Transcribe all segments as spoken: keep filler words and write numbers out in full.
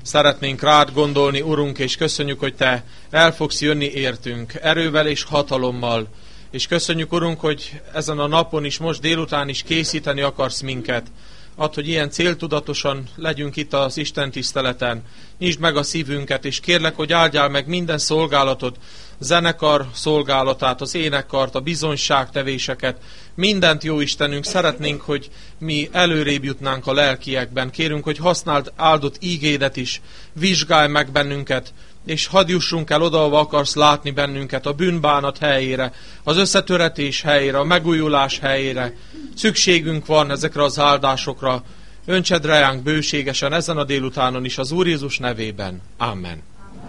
Szeretnénk rád gondolni, Urunk, és köszönjük, hogy Te el fogsz jönni értünk, erővel és hatalommal. És köszönjük, Urunk, hogy ezen a napon is, most délután is készíteni akarsz minket. Add, hogy ilyen céltudatosan legyünk itt az Isten tiszteleten. Nyisd meg a szívünket, és kérlek, hogy áldjál meg minden szolgálatot, zenekar szolgálatát, az énekkart, a bizonyságtevéseket, mindent, jó Istenünk, szeretnénk, hogy mi előrébb jutnánk a lelkiekben. Kérünk, hogy használd áldott ígédet is, vizsgálj meg bennünket, és hadd jussunk el oda, ahova akarsz látni bennünket, a bűnbánat helyére, az összetöretés helyére, a megújulás helyére. Szükségünk van ezekre az áldásokra. Öntsed ránk bőségesen ezen a délutánon is az Úr Jézus nevében. Amen.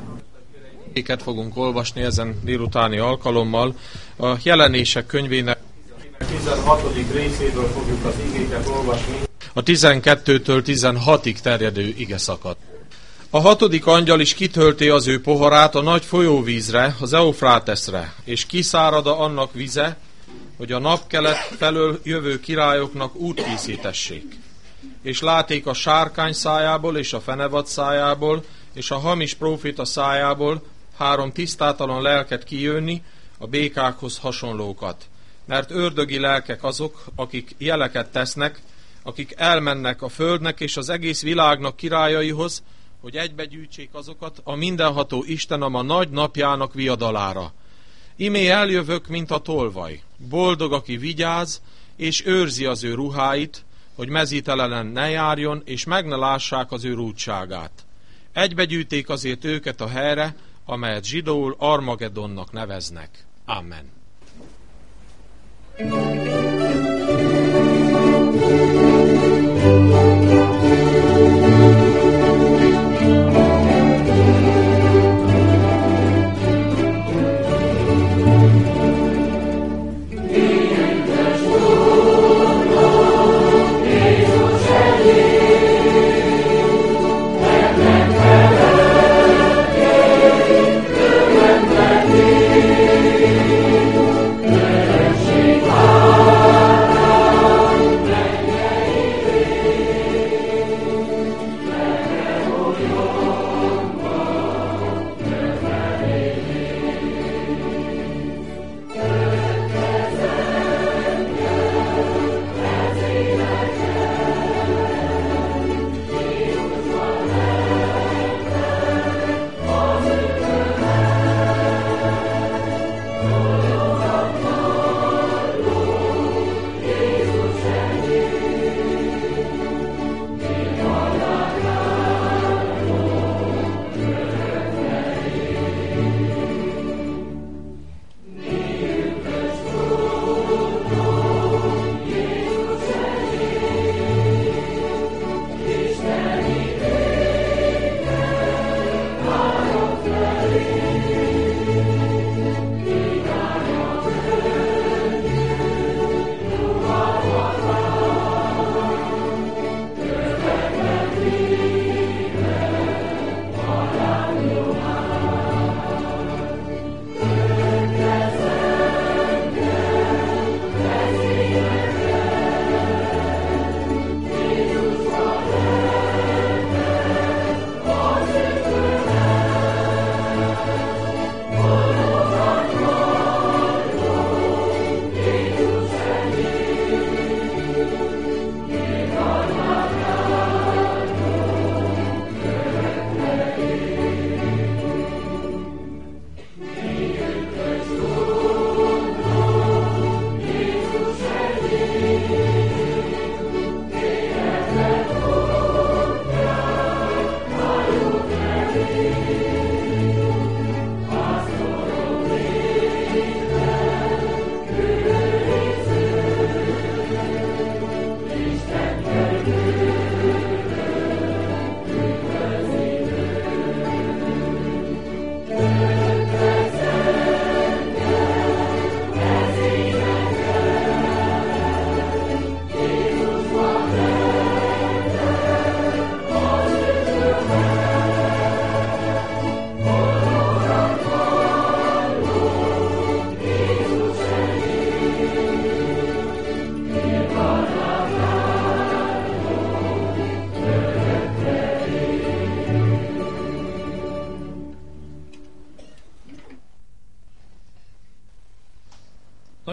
Éket fogunk olvasni ezen délutáni alkalommal. A Jelenések könyvének tizenhatodik részéből fogjuk az igéket olvasni. A tizenkettőtől tizenhatig terjedő igeszakad. A hatodik angyal is kitölti az ő poharát a nagy folyóvízre, az Eufráteszre, és kiszárad annak vize, hogy a napkelet felől jövő királyoknak út készítessék. És láték a sárkány szájából, és a fenevad szájából, és a hamis próféta szájából három tisztátalan lelket kijönni, a békákhoz hasonlókat. Mert ördögi lelkek azok, akik jeleket tesznek, akik elmennek a földnek és az egész világnak királyaihoz, hogy egybegyűjtsék azokat a mindenható Istenem a nagy napjának viadalára. Imé eljövök, mint a tolvaj. Boldog, aki vigyáz, és őrzi az ő ruháit, hogy mezítelenen ne járjon, és meg ne lássák az ő rúdságát. Egybegyűjték azért őket a helyre, amelyet zsidóul Armagedonnak neveznek. Amen. Oh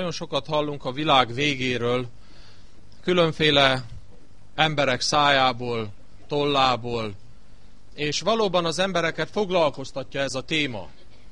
nagyon sokat hallunk a világ végéről, különféle emberek szájából, tollából, és valóban az embereket foglalkoztatja ez a téma.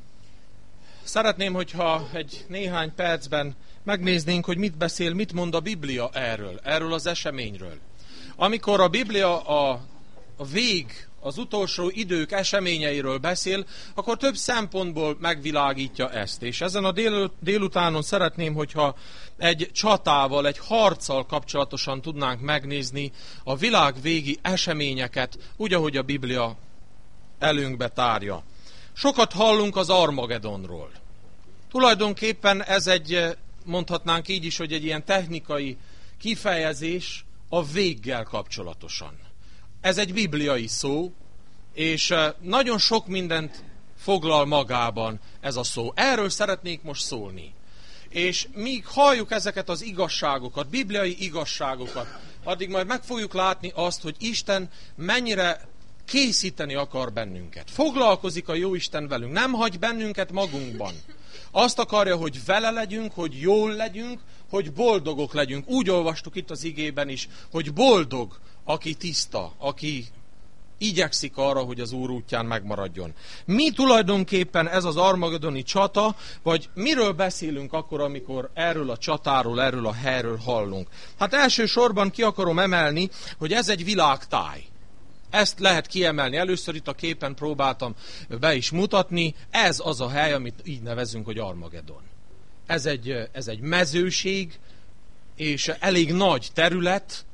Szeretném, hogyha egy néhány percben megnéznénk, hogy mit beszél, mit mond a Biblia erről, erről az eseményről. Amikor a Biblia a, a vég, az utolsó idők eseményeiről beszél, akkor több szempontból megvilágítja ezt. És ezen a dél, délutánon szeretném, hogyha egy csatával, egy harccal kapcsolatosan tudnánk megnézni a világ végi eseményeket, úgy, ahogy a Biblia előnkbe tárja. Sokat hallunk az Armagedonról. Tulajdonképpen ez egy, mondhatnánk így is, hogy egy ilyen technikai kifejezés a véggel kapcsolatosan. Ez egy bibliai szó, és nagyon sok mindent foglal magában ez a szó. Erről szeretnék most szólni. És míg halljuk ezeket az igazságokat, bibliai igazságokat, addig majd meg fogjuk látni azt, hogy Isten mennyire készíteni akar bennünket. Foglalkozik a Jóisten velünk, nem hagy bennünket magunkban. Azt akarja, hogy vele legyünk, hogy jól legyünk, hogy boldogok legyünk. Úgy olvastuk itt az igében is, hogy boldog, aki tiszta, aki igyekszik arra, hogy az Úr útján megmaradjon. Mi tulajdonképpen ez az armagedoni csata, vagy miről beszélünk akkor, amikor erről a csatáról, erről a helyről hallunk? Hát elsősorban ki akarom emelni, hogy ez egy világtáj. Ezt lehet kiemelni. Először itt a képen próbáltam be is mutatni. Ez az a hely, amit így nevezünk, hogy Armagedon. Ez egy, ez egy mezőség, és elég nagy terület.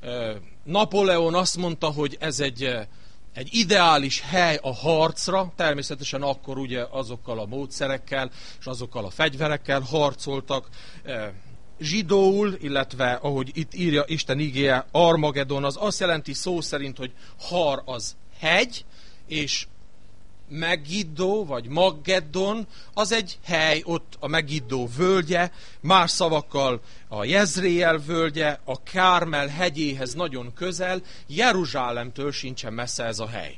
Napóleon azt mondta, hogy ez egy, egy ideális hely a harcra, természetesen akkor ugye azokkal a módszerekkel és azokkal a fegyverekkel harcoltak. Zsidóul, illetve ahogy itt írja Isten igéje, Armagedon, az azt jelenti szó szerint, hogy har az hegy, és Megiddo, vagy Maggeddon, az egy hely, ott a Megiddo völgye, más szavakkal a Jezréel völgye, a Kármel hegyéhez nagyon közel, Jeruzsálemtől sincsen messze ez a hely.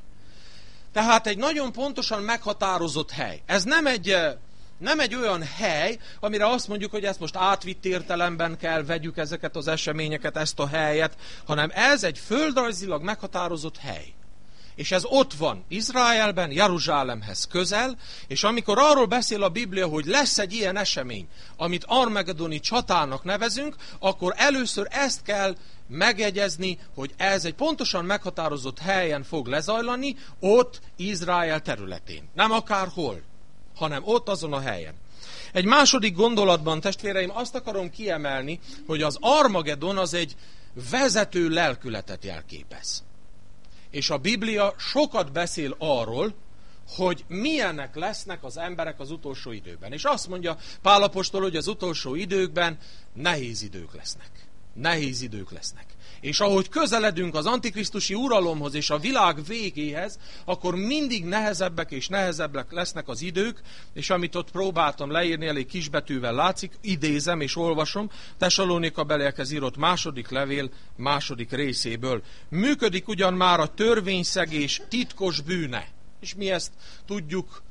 Tehát egy nagyon pontosan meghatározott hely. Ez nem egy, nem egy olyan hely, amire azt mondjuk, hogy ezt most átvitt értelemben kell vegyük ezeket az eseményeket, ezt a helyet, hanem ez egy földrajzilag meghatározott hely. És ez ott van Izraelben, Jeruzsálemhez közel, és amikor arról beszél a Biblia, hogy lesz egy ilyen esemény, amit armagedoni csatának nevezünk, akkor először ezt kell megjegyezni, hogy ez egy pontosan meghatározott helyen fog lezajlani, ott Izrael területén. Nem akárhol, hanem ott azon a helyen. Egy második gondolatban, testvéreim, azt akarom kiemelni, hogy az Armagedon az egy vezető lelkületet jelképez. És a Biblia sokat beszél arról, hogy milyenek lesznek az emberek az utolsó időben. És azt mondja Pál apostol, hogy az utolsó időkben nehéz idők lesznek. Nehéz idők lesznek. És ahogy közeledünk az antikrisztusi uralomhoz és a világ végéhez, akkor mindig nehezebbek és nehezebbek lesznek az idők, és amit ott próbáltam leírni, elég kisbetűvel látszik, idézem és olvasom, Tesalónika-beliekhez írott második levél második részéből. Működik ugyan már a törvényszegés titkos bűne. És mi ezt tudjuk,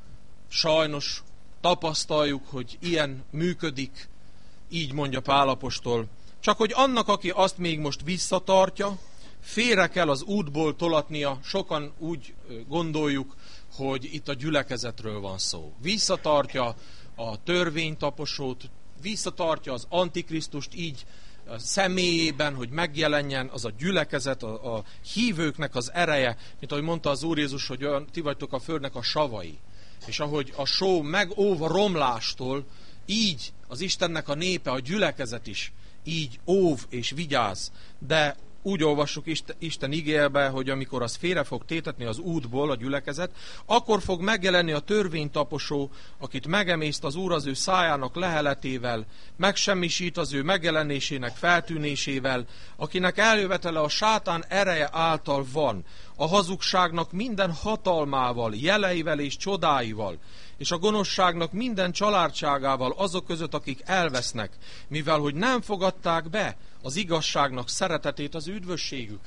sajnos tapasztaljuk, hogy ilyen működik, így mondja Pál apostol. Csak hogy annak, aki azt még most visszatartja, félre kell az útból tolatnia, sokan úgy gondoljuk, hogy itt a gyülekezetről van szó. Visszatartja a törvénytaposót, visszatartja az antikrisztust így a személyében, hogy megjelenjen az a gyülekezet, a, a hívőknek az ereje, mint ahogy mondta az Úr Jézus, hogy olyan, ti vagytok a földnek a savai. És ahogy a só megóv a romlástól, így az Istennek a népe, a gyülekezet is így óv és vigyáz, de úgy olvassuk Isten igéjében, hogy amikor az félre fog tétetni az útból a gyülekezet, akkor fog megjelenni a törvénytaposó, akit megemészt az Úr az ő szájának leheletével, megsemmisít az ő megjelenésének feltűnésével, akinek eljövetele a sátán ereje által van, a hazugságnak minden hatalmával, jeleivel és csodáival, és a gonoszságnak minden családságával azok között, akik elvesznek, mivel hogy nem fogadták be az igazságnak szeretetét az üdvösségükre.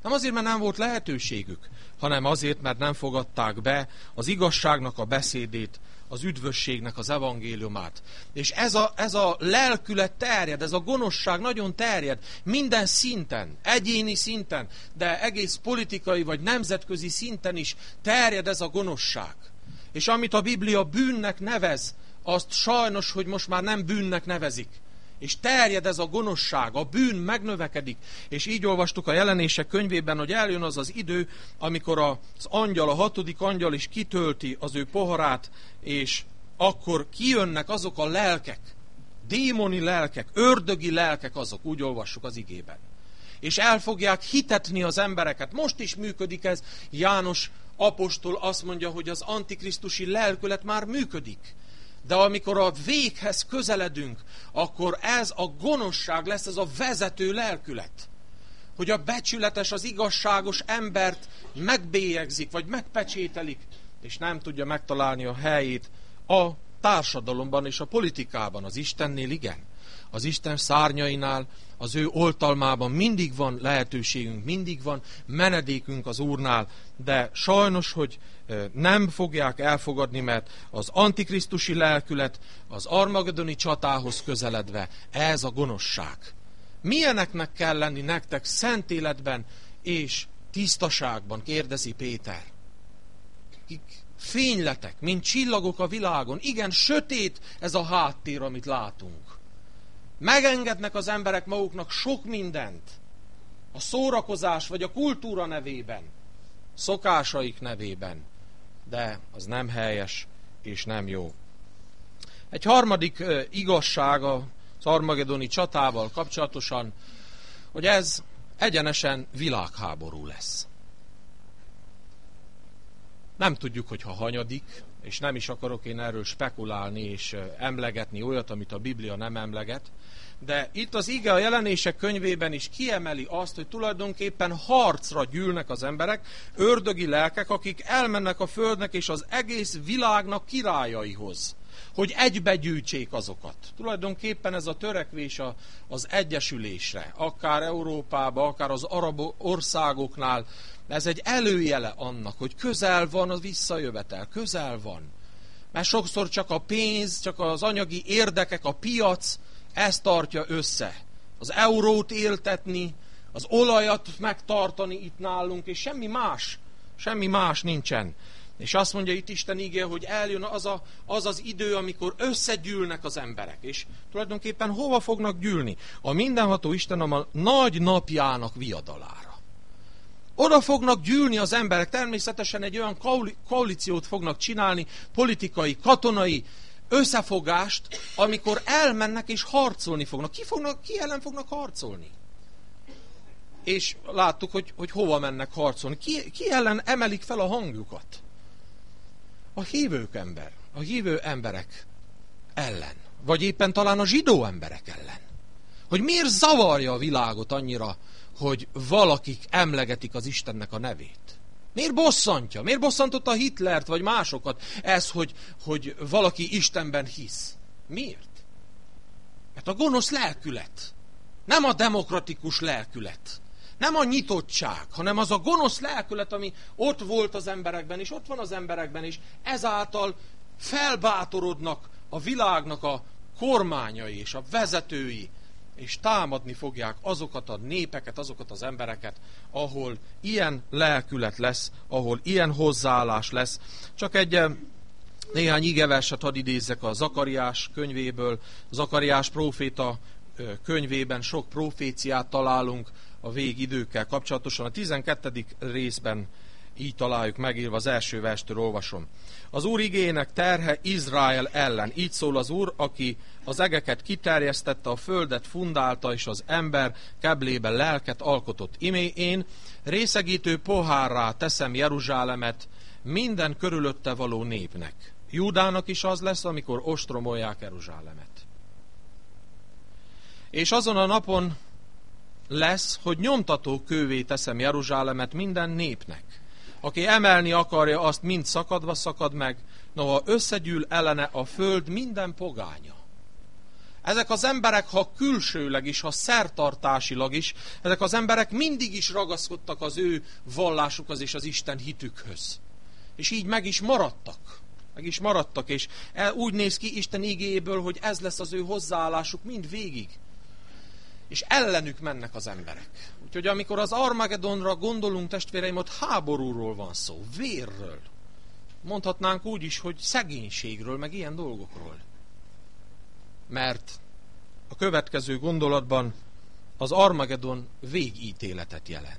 Nem azért, mert nem volt lehetőségük, hanem azért, mert nem fogadták be az igazságnak a beszédét, az üdvösségnek az evangéliumát. És ez a, ez a lelkület terjed, ez a gonoszság nagyon terjed, minden szinten, egyéni szinten, de egész politikai vagy nemzetközi szinten is terjed ez a gonoszság. És amit a Biblia bűnnek nevez, azt sajnos, hogy most már nem bűnnek nevezik. És terjed ez a gonoszság, a bűn megnövekedik. És így olvastuk a Jelenések könyvében, hogy eljön az az idő, amikor az angyal, a hatodik angyal is kitölti az ő poharát, és akkor kijönnek azok a lelkek, démoni lelkek, ördögi lelkek azok, úgy olvassuk az igében. És el fogják hitetni az embereket. Most is működik ez. János apostol azt mondja, hogy az antikrisztusi lelkület már működik. De amikor a véghez közeledünk, akkor ez a gonoszság lesz, ez a vezető lelkület. Hogy a becsületes, az igazságos embert megbélyegzik, vagy megpecsételik, és nem tudja megtalálni a helyét a társadalomban és a politikában. Az Istennél igen. Az Isten szárnyainál, az ő oltalmában mindig van lehetőségünk, mindig van menedékünk az Úrnál, de sajnos, hogy nem fogják elfogadni, mert az antikrisztusi lelkület az armagedoni csatához közeledve, ez a gonoszság. Milyeneknek kell lenni nektek szent életben és tisztaságban, kérdezi Péter. Fényletek, mint csillagok a világon. Igen, sötét ez a háttér, amit látunk. Megengednek az emberek maguknak sok mindent. A szórakozás vagy a kultúra nevében. Szokásaik nevében. De az nem helyes és nem jó. Egy harmadik uh, igazság az armagedoni csatával kapcsolatosan, hogy ez egyenesen világháború lesz. Nem tudjuk, hogy ha hanyadik, és nem is akarok én erről spekulálni és emlegetni olyat, amit a Biblia nem emleget, de itt az ige a Jelenések könyvében is kiemeli azt, hogy tulajdonképpen harcra gyűlnek az emberek, ördögi lelkek, akik elmennek a földnek és az egész világnak királyaihoz, hogy egybegyűjtsék azokat. Tulajdonképpen ez a törekvés az egyesülésre, akár Európában, akár az arab országoknál, ez egy előjele annak, hogy közel van a visszajövetel, közel van. Mert sokszor csak a pénz, csak az anyagi érdekek, a piac, ez tartja össze. Az eurót éltetni, az olajat megtartani itt nálunk, és semmi más, semmi más nincsen. És azt mondja itt Isten igéje, hogy eljön az, a, az az idő, amikor összegyűlnek az emberek. És tulajdonképpen hova fognak gyűlni? A mindenható Isten a nagy napjának viadalára. Oda fognak gyűlni az emberek, természetesen egy olyan koalíciót fognak csinálni, politikai, katonai összefogást, amikor elmennek és harcolni fognak. Ki, fognak, ki ellen fognak harcolni? És láttuk, hogy, hogy hova mennek harcolni. Ki, ki ellen emelik fel a hangjukat? A hívők ember, a hívő emberek ellen. Vagy éppen talán a zsidó emberek ellen. Hogy miért zavarja a világot annyira, hogy valakik emlegetik az Istennek a nevét? Miért bosszantja? Miért bosszantotta Hitlert vagy másokat ez, hogy, hogy valaki Istenben hisz? Miért? Mert a gonosz lelkület, nem a demokratikus lelkület, nem a nyitottság, hanem az a gonosz lelkület, ami ott volt az emberekben, és ott van az emberekben, és ezáltal felbátorodnak a világnak a kormányai és a vezetői, és támadni fogják azokat a népeket, azokat az embereket, ahol ilyen lelkület lesz, ahol ilyen hozzáállás lesz. Csak egy néhány igeverset hadd idézzek a Zakariás könyvéből. Zakariás próféta könyvében sok proféciát találunk a végidőkkel kapcsolatosan. A tizenkettedik részben így találjuk megírva, az első verstől olvasom. Az Úr igének terhe Izrael ellen. Így szól az Úr, aki az egeket kiterjesztette, a földet fundálta, és az ember keblében lelket alkotott. Imé én részegítő pohárrá teszem Jeruzsálemet minden körülötte való népnek. Júdának is az lesz, amikor ostromolják Jeruzsálemet. És azon a napon lesz, hogy nyomtató kővé teszem Jeruzsálemet minden népnek. Aki emelni akarja, azt mind szakadva szakad meg, noha összegyűl ellene a föld minden pogánya. Ezek az emberek, ha külsőleg is, ha szertartásilag is, ezek az emberek mindig is ragaszkodtak az ő vallásukhoz és az Isten hitükhöz. És így meg is maradtak. Meg is maradtak, és úgy néz ki Isten igéjéből, hogy ez lesz az ő hozzáállásuk mind végig. És ellenük mennek az emberek. Úgyhogy amikor az Armagedonra gondolunk, testvéreim, ott háborúról van szó, vérről. Mondhatnánk úgy is, hogy szegénységről, meg ilyen dolgokról. Mert a következő gondolatban az Armagedon végítéletet jelent.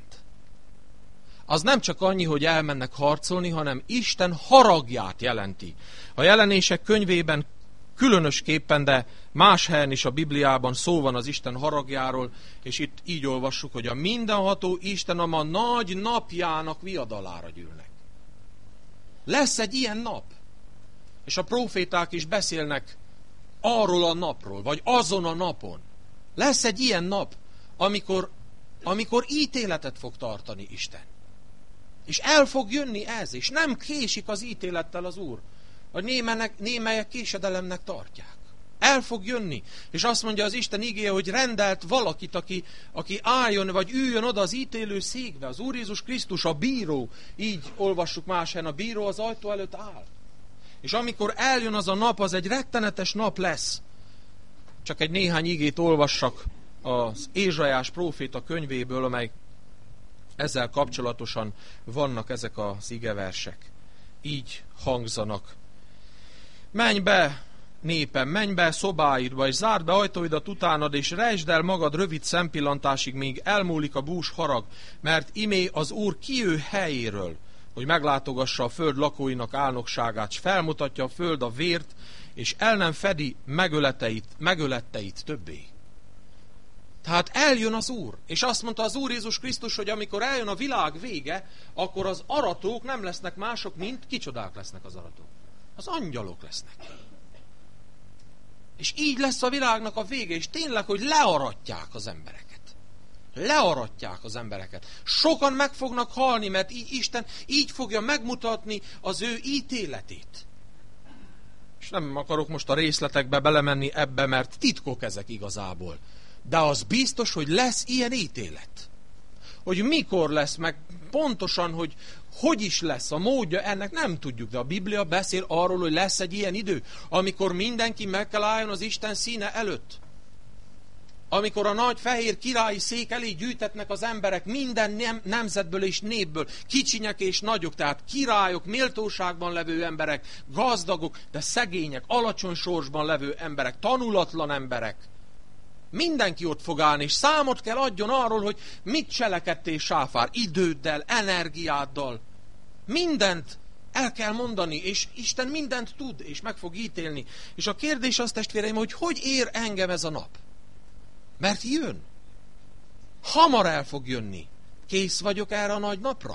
Az nem csak annyi, hogy elmennek harcolni, hanem Isten haragját jelenti. A Jelenések könyvében különösképpen, de más helyen is a Bibliában szó van az Isten haragjáról, és itt így olvassuk, hogy a mindenható Isten a ma nagy napjának viadalára gyűlnek. Lesz egy ilyen nap, és a próféták is beszélnek arról a napról, vagy azon a napon. Lesz egy ilyen nap, amikor, amikor ítéletet fog tartani Isten. És el fog jönni ez, és nem késik az ítélettel az Úr. A némenek, némelyek késedelemnek tartják. El fog jönni, és azt mondja az Isten igéje, hogy rendelt valakit, aki, aki álljon, vagy üljön oda az ítélő székbe. Az Úr Jézus Krisztus, a bíró, így olvassuk más helyen, a bíró az ajtó előtt áll. És amikor eljön az a nap, az egy rettenetes nap lesz. Csak egy néhány igét olvassak az Ézsaiás próféta könyvéből, amely ezzel kapcsolatosan vannak ezek az igeversek. Így hangzanak. Menj be, népem, menj be szobáidba, és zárd be ajtóidat utánad, és rejtsd el magad rövid szempillantásig, míg elmúlik a bús harag, mert imé az Úr kijő helyéről, hogy meglátogassa a föld lakóinak álnokságát, s felmutatja a föld a vért, és el nem fedi megöleteit, megöletteit többé. Tehát eljön az Úr, és azt mondta az Úr Jézus Krisztus, hogy amikor eljön a világ vége, akkor az aratók nem lesznek mások, mint kicsodák lesznek az aratók. Az angyalok lesznek. És így lesz a világnak a vége, és tényleg, hogy learatják az embereket. Learatják az embereket. Sokan meg fognak halni, mert így Isten így fogja megmutatni az ő ítéletét. És nem akarok most a részletekbe belemenni ebbe, mert titkok ezek igazából. De az biztos, hogy lesz ilyen ítélet. Hogy mikor lesz, meg pontosan, hogy hogy is lesz a módja, ennek nem tudjuk, de a Biblia beszél arról, hogy lesz egy ilyen idő, amikor mindenki meg kell álljon az Isten színe előtt. Amikor a nagy fehér királyi szék elé gyűjtetnek az emberek minden nem, nemzetből és népből, kicsinyek és nagyok, tehát királyok, méltóságban levő emberek, gazdagok, de szegények, alacsony sorsban levő emberek, tanulatlan emberek. Mindenki ott fog állni, és számot kell adjon arról, hogy mit cselekedtél, Sáfár, időddel, energiáddal. Mindent el kell mondani, és Isten mindent tud, és meg fog ítélni. És a kérdés az, testvéreim, hogy hogy ér engem ez a nap? Mert jön. Hamar el fog jönni. Kész vagyok erre a nagy napra?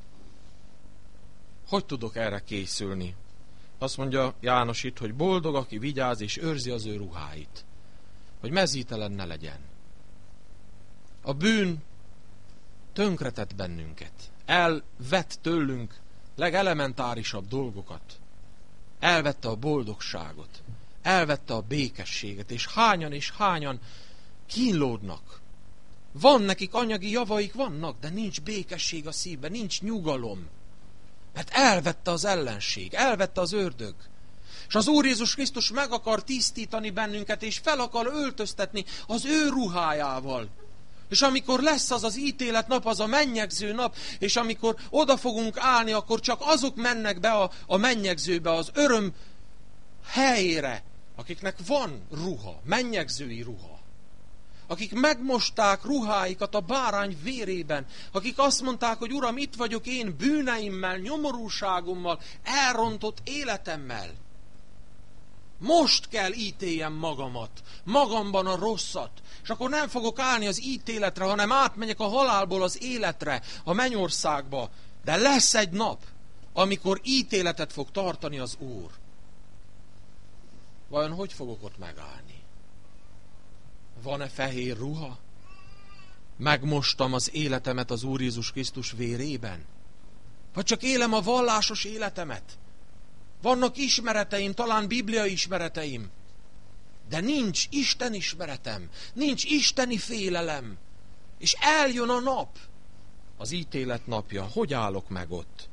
Hogy tudok erre készülni? Azt mondja János itt, hogy boldog, aki vigyáz és őrzi az ő ruháit. Hogy mezítelen ne legyen. A bűn tönkretett bennünket. Elvett tőlünk legelementárisabb dolgokat. Elvette a boldogságot. Elvette a békességet. És hányan és hányan kínlódnak. Van nekik anyagi javaik, vannak, de nincs békesség a szívben, nincs nyugalom. Mert elvette az ellenség, elvette az ördög. És az Úr Jézus Krisztus meg akar tisztítani bennünket, és fel akar öltöztetni az ő ruhájával. És amikor lesz az az ítéletnap, az a mennyegző nap, és amikor oda fogunk állni, akkor csak azok mennek be a, a mennyegzőbe, az öröm helyére, akiknek van ruha, mennyegzői ruha. Akik megmosták ruháikat a bárány vérében, akik azt mondták, hogy Uram, itt vagyok én bűneimmel, nyomorúságommal, elrontott életemmel. Most kell ítéljem magamat, magamban a rosszat, és akkor nem fogok állni az ítéletre, hanem átmegyek a halálból az életre, a mennyországba. De lesz egy nap, amikor ítéletet fog tartani az Úr. Vajon hogy fogok ott megállni? Van-e fehér ruha? Megmostam az életemet az Úr Jézus Krisztus vérében? Vagy csak élem a vallásos életemet? Vannak ismereteim, talán Biblia ismereteim, de nincs Isten ismeretem, nincs isteni félelem, és eljön a nap, az ítélet napja. Hogy állok meg ott?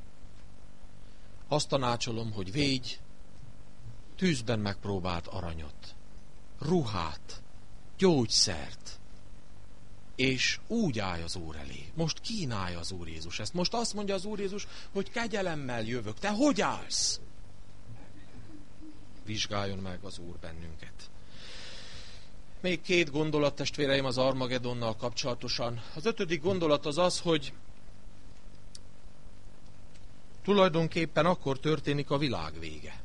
Azt tanácsolom, hogy védj tűzben megpróbált aranyat, ruhát, gyógyszert, és úgy állj az Úr elé. Most kínálja az Úr Jézus ezt. Most azt mondja az Úr Jézus, hogy kegyelemmel jövök. Te hogy állsz? Vizsgáljon meg az Úr bennünket. Még két gondolat, testvéreim, az Armagedonnal kapcsolatosan. Az ötödik gondolat az az, hogy tulajdonképpen akkor történik a világ vége.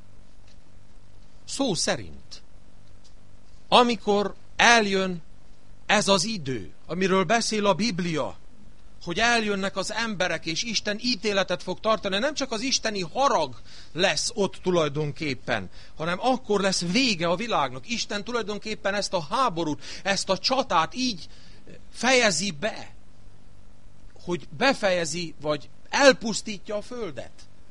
Szó szerint. Amikor eljön ez az idő, amiről beszél a Biblia, hogy eljönnek az emberek, és Isten ítéletet fog tartani, nem csak az isteni harag lesz ott tulajdonképpen, hanem akkor lesz vége a világnak. Isten tulajdonképpen ezt a háborút, ezt a csatát így fejezi be, hogy befejezi, vagy elpusztítja a földet.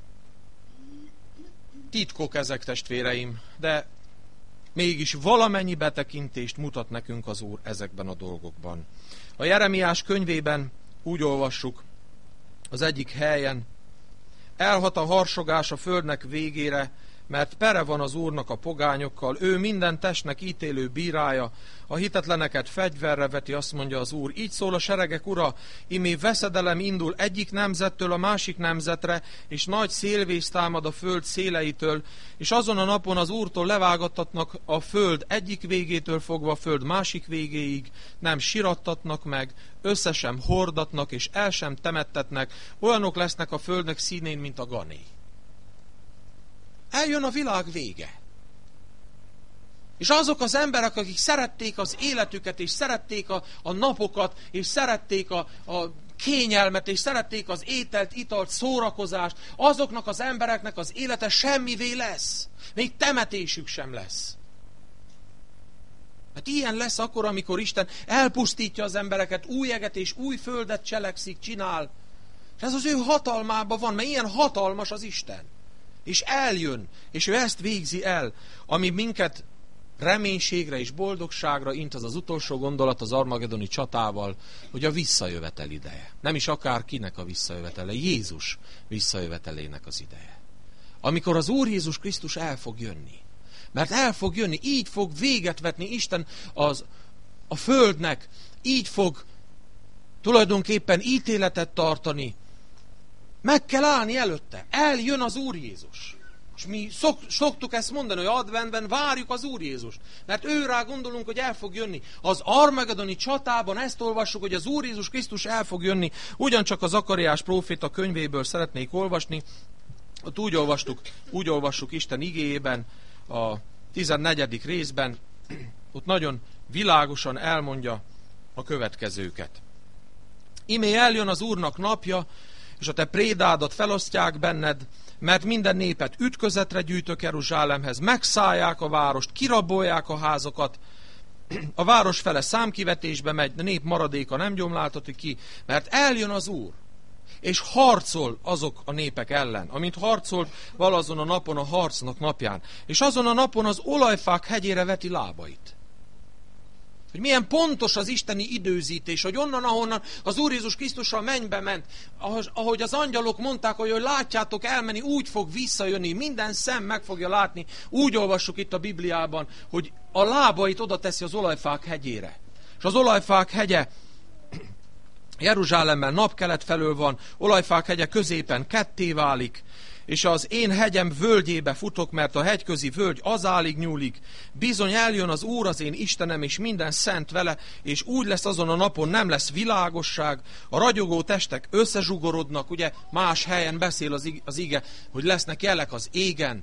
Titkok ezek, testvéreim, de mégis valamennyi betekintést mutat nekünk az Úr ezekben a dolgokban. A Jeremiás könyvében úgy olvassuk az egyik helyen: elhat a harsogás a földnek végére, mert pere van az Úrnak a pogányokkal, ő minden testnek ítélő bírája, a hitetleneket fegyverre veti, azt mondja az Úr. Így szól a seregek Ura, imé veszedelem indul egyik nemzettől a másik nemzetre, és nagy szélvész támad a föld széleitől, és azon a napon az Úrtól levágattatnak a föld egyik végétől fogva a föld másik végéig, nem sirattatnak meg, össze sem hordatnak, és el sem temettetnek, olyanok lesznek a földnek színén, mint a gané. Eljön a világ vége. És azok az emberek, akik szerették az életüket, és szerették a, a napokat, és szerették a, a kényelmet, és szerették az ételt, italt, szórakozást, azoknak az embereknek az élete semmivé lesz. Még temetésük sem lesz. Hát ilyen lesz akkor, amikor Isten elpusztítja az embereket, új eget és új földet cselekszik, csinál. És ez az ő hatalmában van, mert ilyen hatalmas az Isten. És eljön, és ő ezt végzi el, ami minket reménységre és boldogságra int, az az utolsó gondolat az armagedoni csatával, hogy a visszajövetel ideje. Nem is akár kinek a visszajövetele, Jézus visszajövetelének az ideje. Amikor az Úr Jézus Krisztus el fog jönni. Mert el fog jönni, így fog véget vetni Isten az, a földnek, így fog tulajdonképpen ítéletet tartani. Meg kell állni előtte. Eljön az Úr Jézus. És mi szok, szoktuk ezt mondani, hogy adventben várjuk az Úr Jézust. Mert ő rá gondolunk, hogy el fog jönni. Az armagedoni csatában ezt olvassuk, hogy az Úr Jézus Krisztus el fog jönni. Ugyancsak a Zakariás próféta könyvéből szeretnék olvasni. Ott úgy olvastuk, úgy olvassuk Isten igéjében, a tizennegyedik részben. Ott nagyon világosan elmondja a következőket. Imé eljön az Úrnak napja, és a te prédádat felosztják benned, mert minden népet ütközetre gyűjtök Jeruzsálemhez, megszállják a várost, kirabolják a házakat, a város fele számkivetésbe megy, de nép maradéka nem gyomláltatik ki, mert eljön az Úr, és harcol azok a népek ellen, amint harcolt valazon a napon a harcnak napján, és azon a napon az olajfák hegyére veti lábait. Hogy milyen pontos az isteni időzítés, hogy onnan, ahonnan az Úr Jézus Krisztussal mennybe ment, ahogy az angyalok mondták, hogy látjátok elmenni, úgy fog visszajönni, minden szem meg fogja látni. Úgy olvassuk itt a Bibliában, hogy a lábait oda teszi az olajfák hegyére. És az olajfák hegye Jeruzsálemmel napkelet felől van, olajfák hegye középen ketté válik, és az én hegyem völgyébe futok, mert a hegyközi völgy azálig nyúlik. Bizony eljön az Úr, az én Istenem, és minden szent vele, és úgy lesz azon a napon, nem lesz világosság, a ragyogó testek összezsugorodnak, ugye más helyen beszél az ige, az ige, hogy lesznek jelek az égen.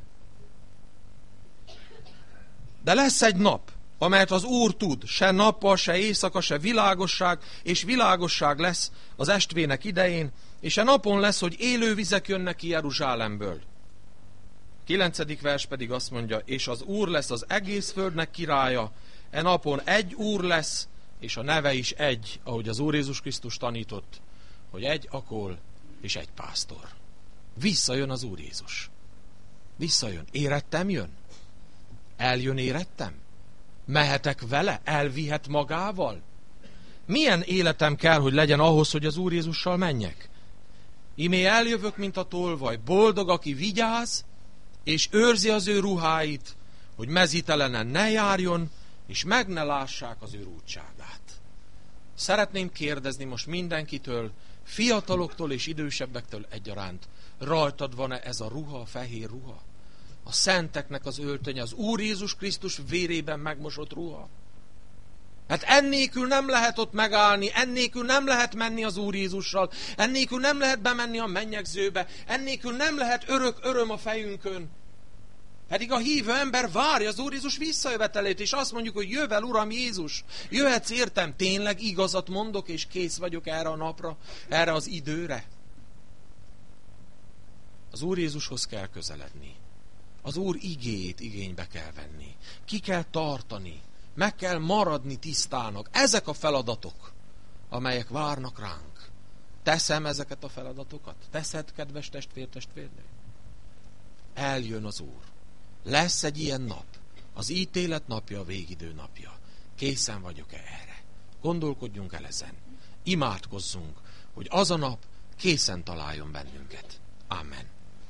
De lesz egy nap, amelyet az Úr tud, se nappal, se éjszaka, se világosság, és világosság lesz az estvének idején, és a napon lesz, hogy élő vizek jönnek ki Jeruzsálemből. Kilencedik vers pedig azt mondja, és az Úr lesz az egész földnek királya, e napon egy Úr lesz, és a neve is egy, ahogy az Úr Jézus Krisztus tanított, hogy egy akol és egy pásztor. Visszajön az Úr Jézus. Visszajön. Érettem jön? Eljön érettem? Mehetek vele? Elvihet magával? Milyen életem kell, hogy legyen ahhoz, hogy az Úr Jézussal menjek? Imé eljövök, mint a tolvaj. Boldog, aki vigyáz, és őrzi az ő ruháit, hogy mezítelenen ne járjon, és meg ne lássák az ő útságát. Szeretném kérdezni most mindenkitől, fiataloktól és idősebbektől egyaránt, rajtad van-e ez a ruha, a fehér ruha? A szenteknek az öltönye, az Úr Jézus Krisztus vérében megmosott ruha? Hát ennélkül nem lehet ott megállni, ennélkül nem lehet menni az Úr Jézussal, ennélkül nem lehet bemenni a mennyegzőbe, ennélkül nem lehet örök öröm a fejünkön. Pedig a hívő ember várja az Úr Jézus visszajövetelét, és azt mondjuk, hogy jövel, Uram Jézus, jöhetsz értem, tényleg igazat mondok, és kész vagyok erre a napra, erre az időre. Az Úr Jézushoz kell közeledni. Az Úr igéjét igénybe kell venni. Ki kell tartani. Meg kell maradni tisztának. Ezek a feladatok, amelyek várnak ránk. Teszem ezeket a feladatokat? Teszed, kedves testvér, testvérnő? Eljön az Úr. Lesz egy ilyen nap. Az ítélet napja, a végidő napja. Készen vagyok-e erre? Gondolkodjunk el ezen. Imádkozzunk, hogy az a nap készen találjon bennünket. Amen.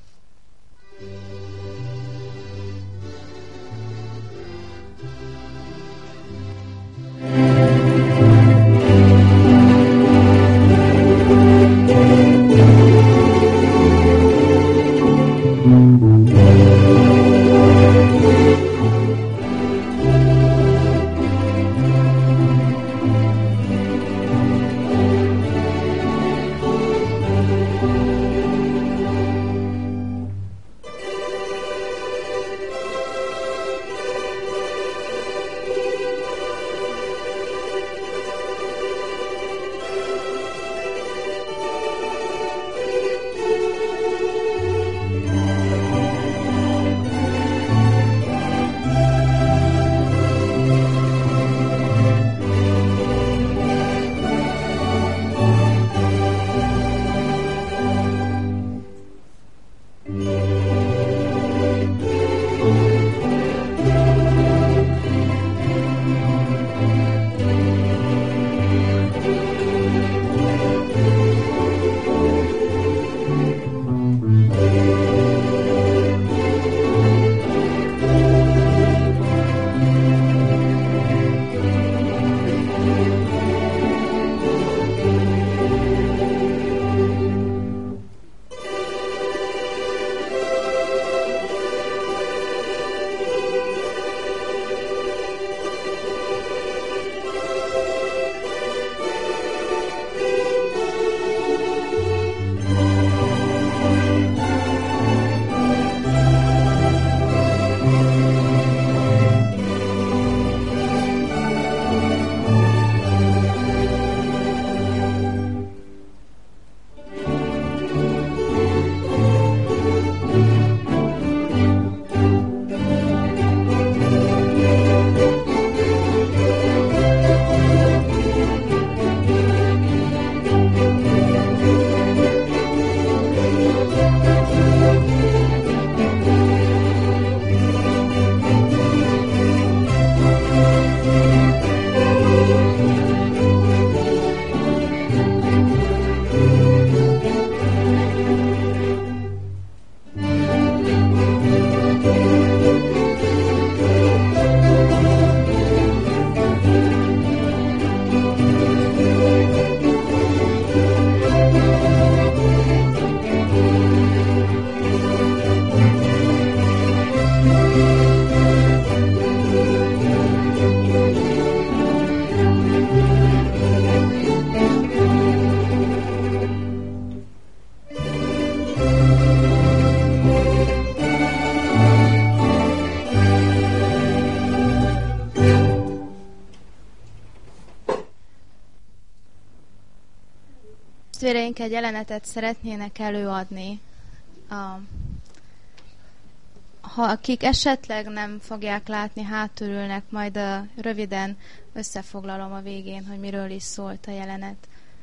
Testvéreink egy jelenetet szeretnének előadni. A, ha akik esetleg nem fogják látni, hátulülnek, majd a, röviden összefoglalom a végén, hogy miről is szólt a jelenet.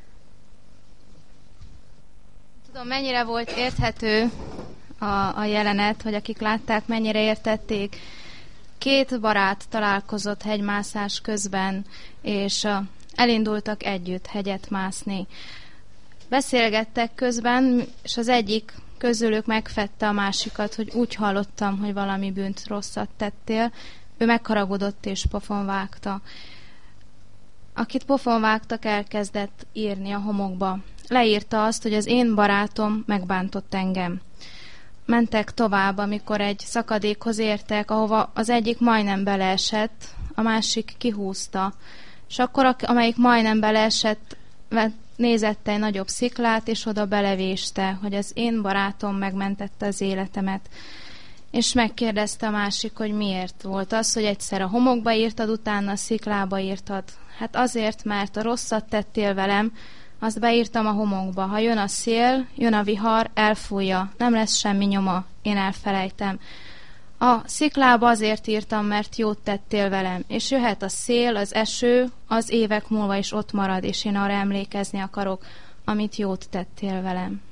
Tudom, mennyire volt érthető a, a jelenet, hogy akik látták, mennyire értették. Két barát találkozott hegymászás közben, és elindultak együtt hegyet mászni. Beszélgettek közben, és az egyik közülük megfedte a másikat, hogy úgy hallottam, hogy valami bűnt rosszat tettél. Ő megharagudott és pofon vágta. Akit pofon vágtak, elkezdett írni a homokba. Leírta azt, hogy az én barátom megbántott engem. Mentek tovább, amikor egy szakadékhoz értek, ahova az egyik majdnem beleesett, a másik kihúzta. És akkor, amelyik majdnem beleesett, nézett egy nagyobb sziklát, és oda belevéste, hogy az én barátom megmentette az életemet. És megkérdezte a másik, hogy miért volt az, hogy egyszer a homokba írtad, utána a sziklába írtad. Hát azért, mert a rosszat tettél velem, azt beírtam a homokba. Ha jön a szél, jön a vihar, elfújja, nem lesz semmi nyoma, én elfelejtem. A sziklába azért írtam, mert jót tettél velem, és jöhet a szél, az eső, az évek múlva is ott marad, és én arra emlékezni akarok, amit jót tettél velem.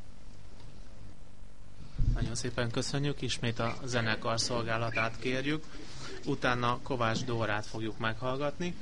Nagyon szépen köszönjük, ismét a zenekar szolgálatát kérjük, utána Kovács Dórát fogjuk meghallgatni.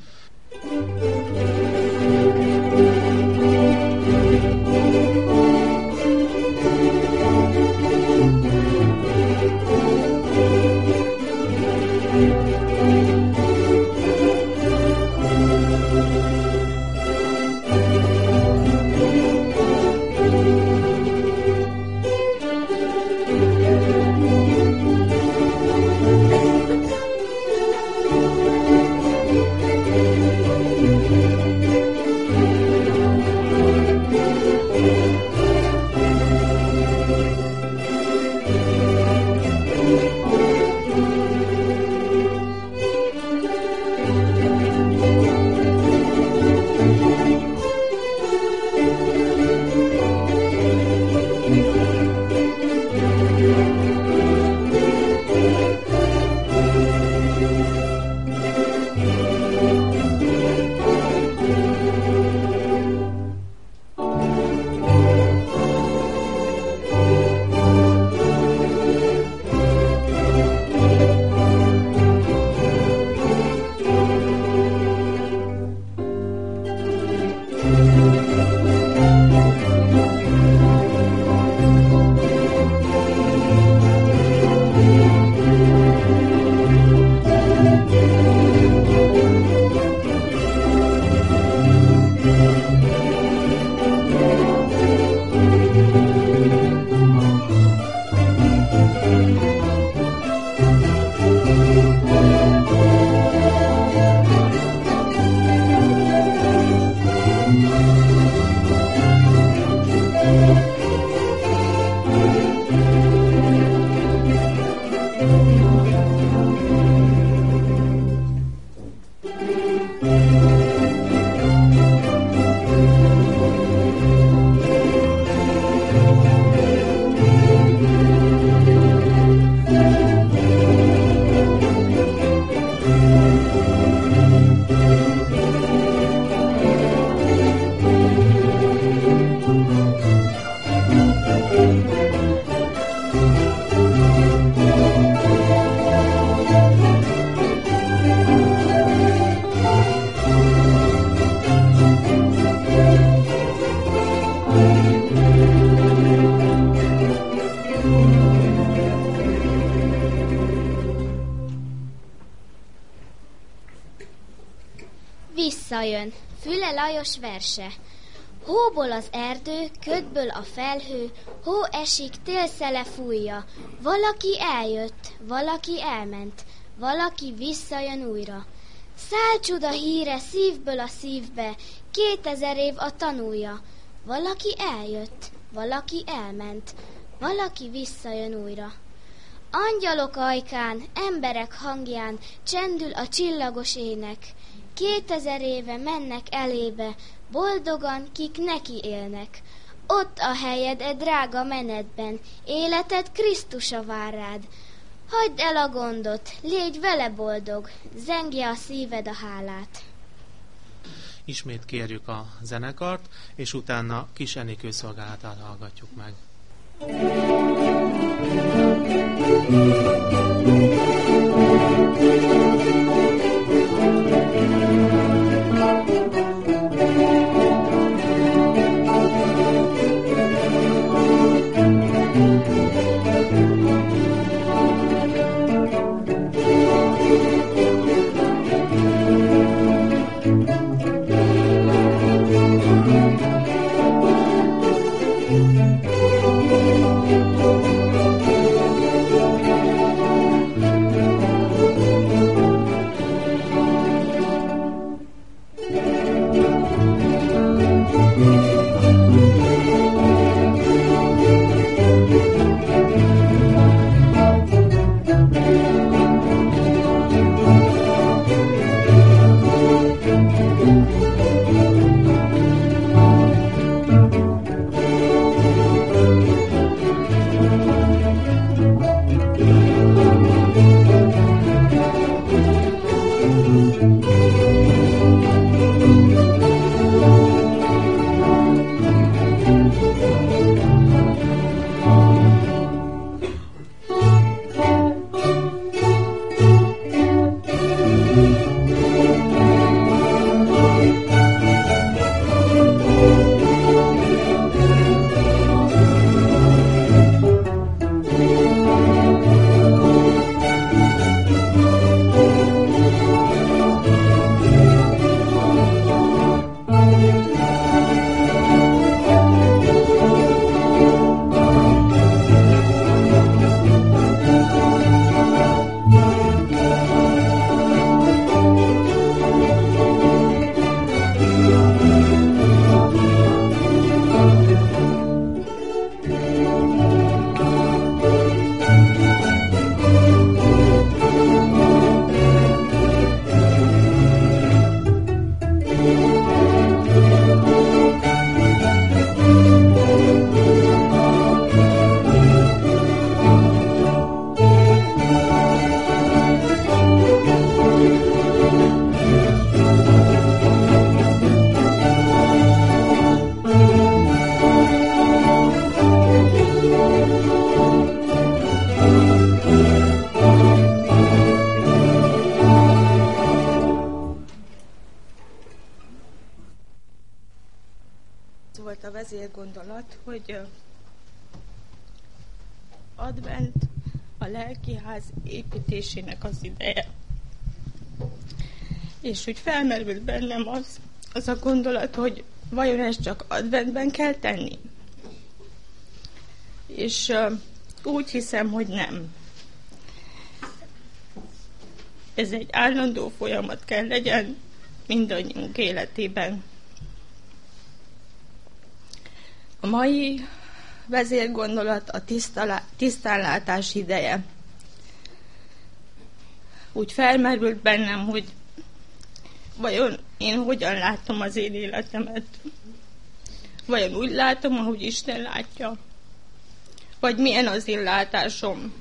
Visszajön. Füle Lajos verse. Hóból az erdő, ködből a felhő, hó esik, télszele fújja. Valaki eljött, valaki elment, valaki visszajön újra. Száll csuda híre szívből a szívbe, kétezer év a tanúja. Valaki eljött, valaki elment, valaki visszajön újra. Angyalok ajkán, emberek hangján csendül a csillagos ének. Kétezer éve mennek elébe, boldogan, kik neki élnek. Ott a helyed e drága menetben, életed Krisztusa vár rád. Hagyd el a gondot, légy vele boldog, zengje a szíved a hálát. Ismét kérjük a zenekart, és utána Kis Enikő szolgálatát hallgatjuk meg. Thank you. Volt a vezérgondolat, hogy advent a lelkiház építésének az ideje. És úgy felmerült bennem az, az a gondolat, hogy vajon ezt csak adventben kell tenni? És uh, úgy hiszem, hogy nem. Ez egy állandó folyamat kell legyen mindannyiunk életében. A mai vezérgondolat a tisztánlátás ideje. Úgy felmerült bennem, hogy vajon én hogyan látom az én életemet? Vajon úgy látom, ahogy Isten látja? Vagy milyen az én látásom?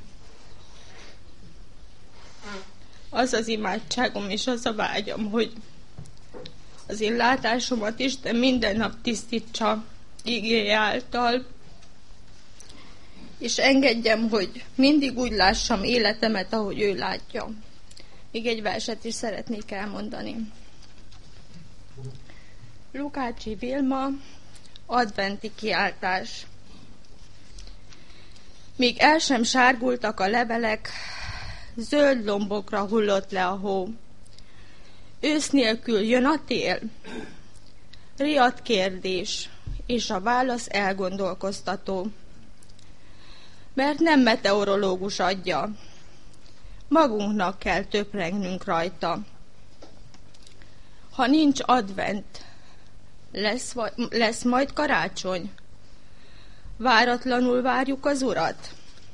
Az az imádságom és az a vágyam, hogy az én látásomat Isten minden nap tisztítsa igéje által, és engedjem, hogy mindig úgy lássam életemet, ahogy ő látja. Még egy verset is szeretnék elmondani. Lukácsi Vilma, adventi kiáltás. Míg el sem sárgultak a levelek, zöld lombokra hullott le a hó. Ősz nélkül jön a tél? Riadt kérdés, és a válasz elgondolkoztató. Mert nem meteorológus adja. Magunknak kell töprengnünk rajta. Ha nincs advent, lesz, lesz majd karácsony? Váratlanul várjuk az Urat?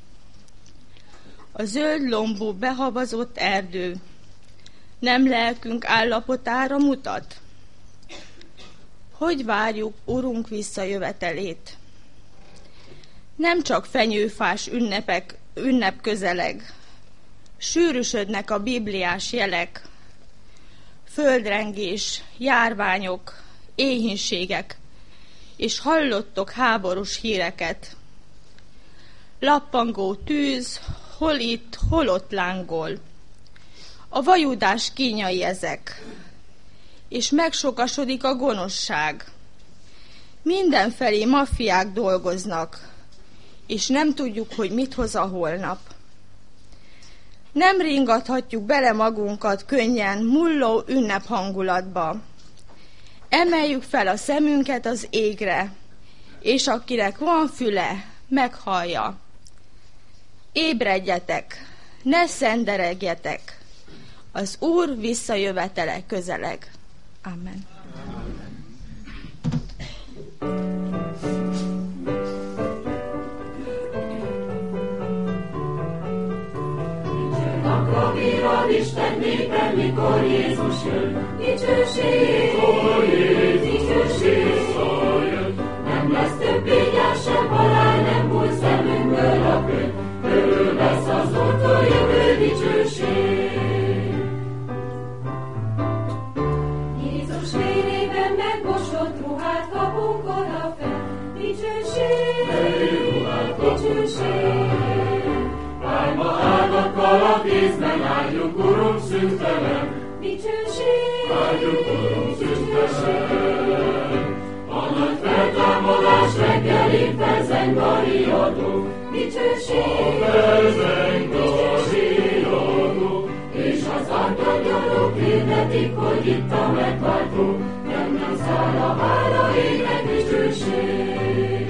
A zöld lombú behavazott erdő nem lelkünk állapotára mutat? Hogy várjuk Urunk visszajövetelét? Nem csak fenyőfás ünnepek, ünnep közeleg, sűrűsödnek a bibliás jelek, földrengés, járványok, éhínségek, és hallottok háborús híreket. Lappangó tűz, hol itt, hol ott lángol. A vajudás kínjai ezek, és megsokasodik a gonoszság. Mindenfelé maffiák dolgoznak, és nem tudjuk, hogy mit hoz a holnap. Nem ringathatjuk bele magunkat könnyen mulló ünnep hangulatba. Emeljük fel a szemünket az égre, és akinek van füle, meghallja. Ébredjetek, ne szenderegjetek, az Úr visszajövetele közeleg. Amen. Akkor bírod Isten népen, mikor Jézus jön. Dicsőség, dicsőség, nem lesz többé gyász sem halál, nem múlt szemünkből a könyv. Körül lesz az Úrtól jövő dicsőség. Jézus vérében megmosott ruhát kapunk odafenn. Dicsőség, dicsőség. Pálma ágakkal a kézben áldjuk Urunk szüntelen. Dicsőség, áldjuk Urunk szüntelen. A nagy feltámadás reggelén felzeng a riadó. Dicsőség, felzeng a riadó. És az arkangyalok hirdetik, hogy itt a megváltó. Nem nem száll a vára ének dicsőség.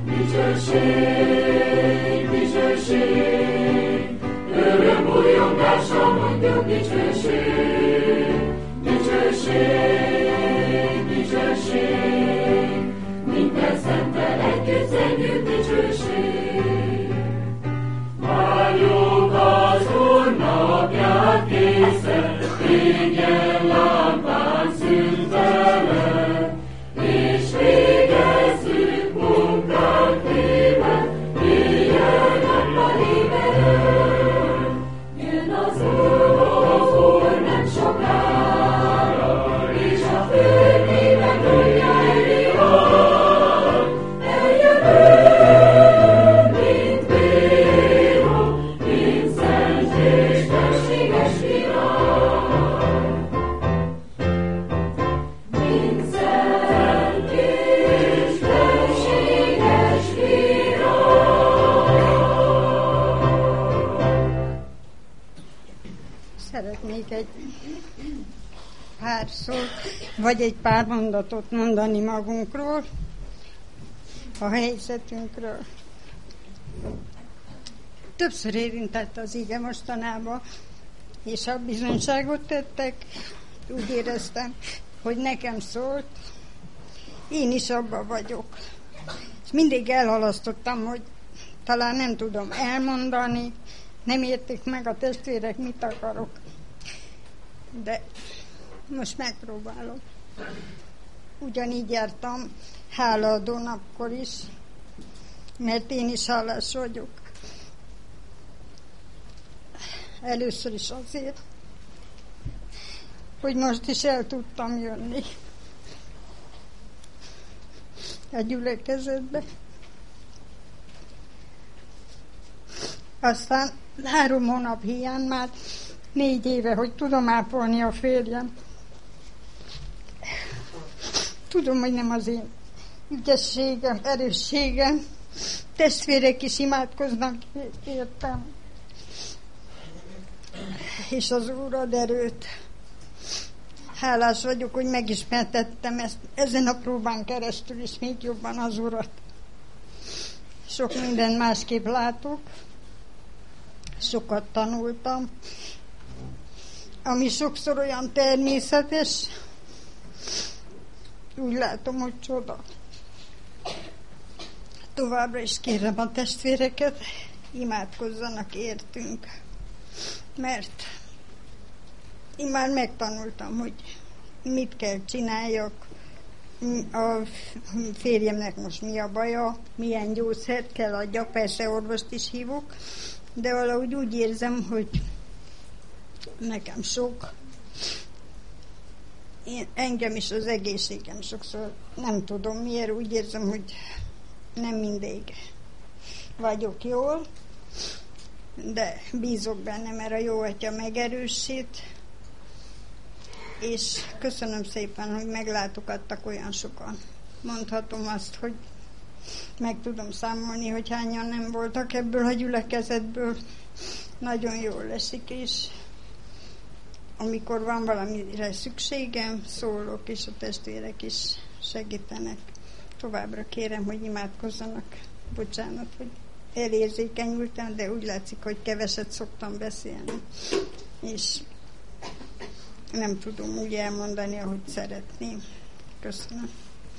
Dicsőség, dicsőség. Örömújongásra mondjuk dicsőség. Dicsőség, dicsőség. Minden szentel együtt zengjük dicsőség. Várjuk az Úr napját készen, régyen lámpán szüntelen, és végezzük munkánk éven, éjjel nappal szeretnék egy pár szót, vagy egy pár mondatot mondani magunkról, a helyzetünkről. Többször érintett az ige mostanában, és ha bizonyságot tettek, úgy éreztem, hogy nekem szólt, én is abba vagyok. És mindig elhalasztottam, hogy talán nem tudom elmondani, nem értik meg a testvérek, mit akarok. De most megpróbálom. Ugyanígy jártam hálaadó napkor is, mert én is hálás vagyok. Először is azért, hogy most is el tudtam jönni a gyülekezetbe. Aztán három hónap hiány már négy éve, hogy tudom ápolni a férjem. Tudom, hogy nem az én ügyességem, erősségem. Testvérek is imádkoznak értem. És az Úr ad erőt. Hálás vagyok, hogy megismertettem ezt, ezen a próbán keresztül is még jobban az Urat. Sok mindent másképp látok. Sokat tanultam. Ami sokszor olyan természetes, úgy látom, hogy csoda. Továbbra is kérem a testvéreket, imádkozzanak értünk. Mert én már megtanultam, hogy mit kell csináljak, a férjemnek most mi a baja, milyen gyógyszert kell adjak, persze orvost is hívok, de valahogy úgy érzem, hogy nekem sok. Én, engem is az egészségem sokszor nem tudom miért, úgy érzem, hogy nem mindig vagyok jól, de bízok benne, mert a jó Atya megerősít, és köszönöm szépen, hogy meglátogattak olyan sokan. Mondhatom azt, hogy meg tudom számolni, hogy hányan nem voltak ebből a gyülekezetből. Nagyon jól esik, és amikor van valamire szükségem, szólok, és a testvérek is segítenek. Továbbra kérem, hogy imádkozzanak. Bocsánat, hogy elérzékenyültem, de úgy látszik, hogy keveset szoktam beszélni. És nem tudom úgy elmondani, ahogy szeretném. Köszönöm.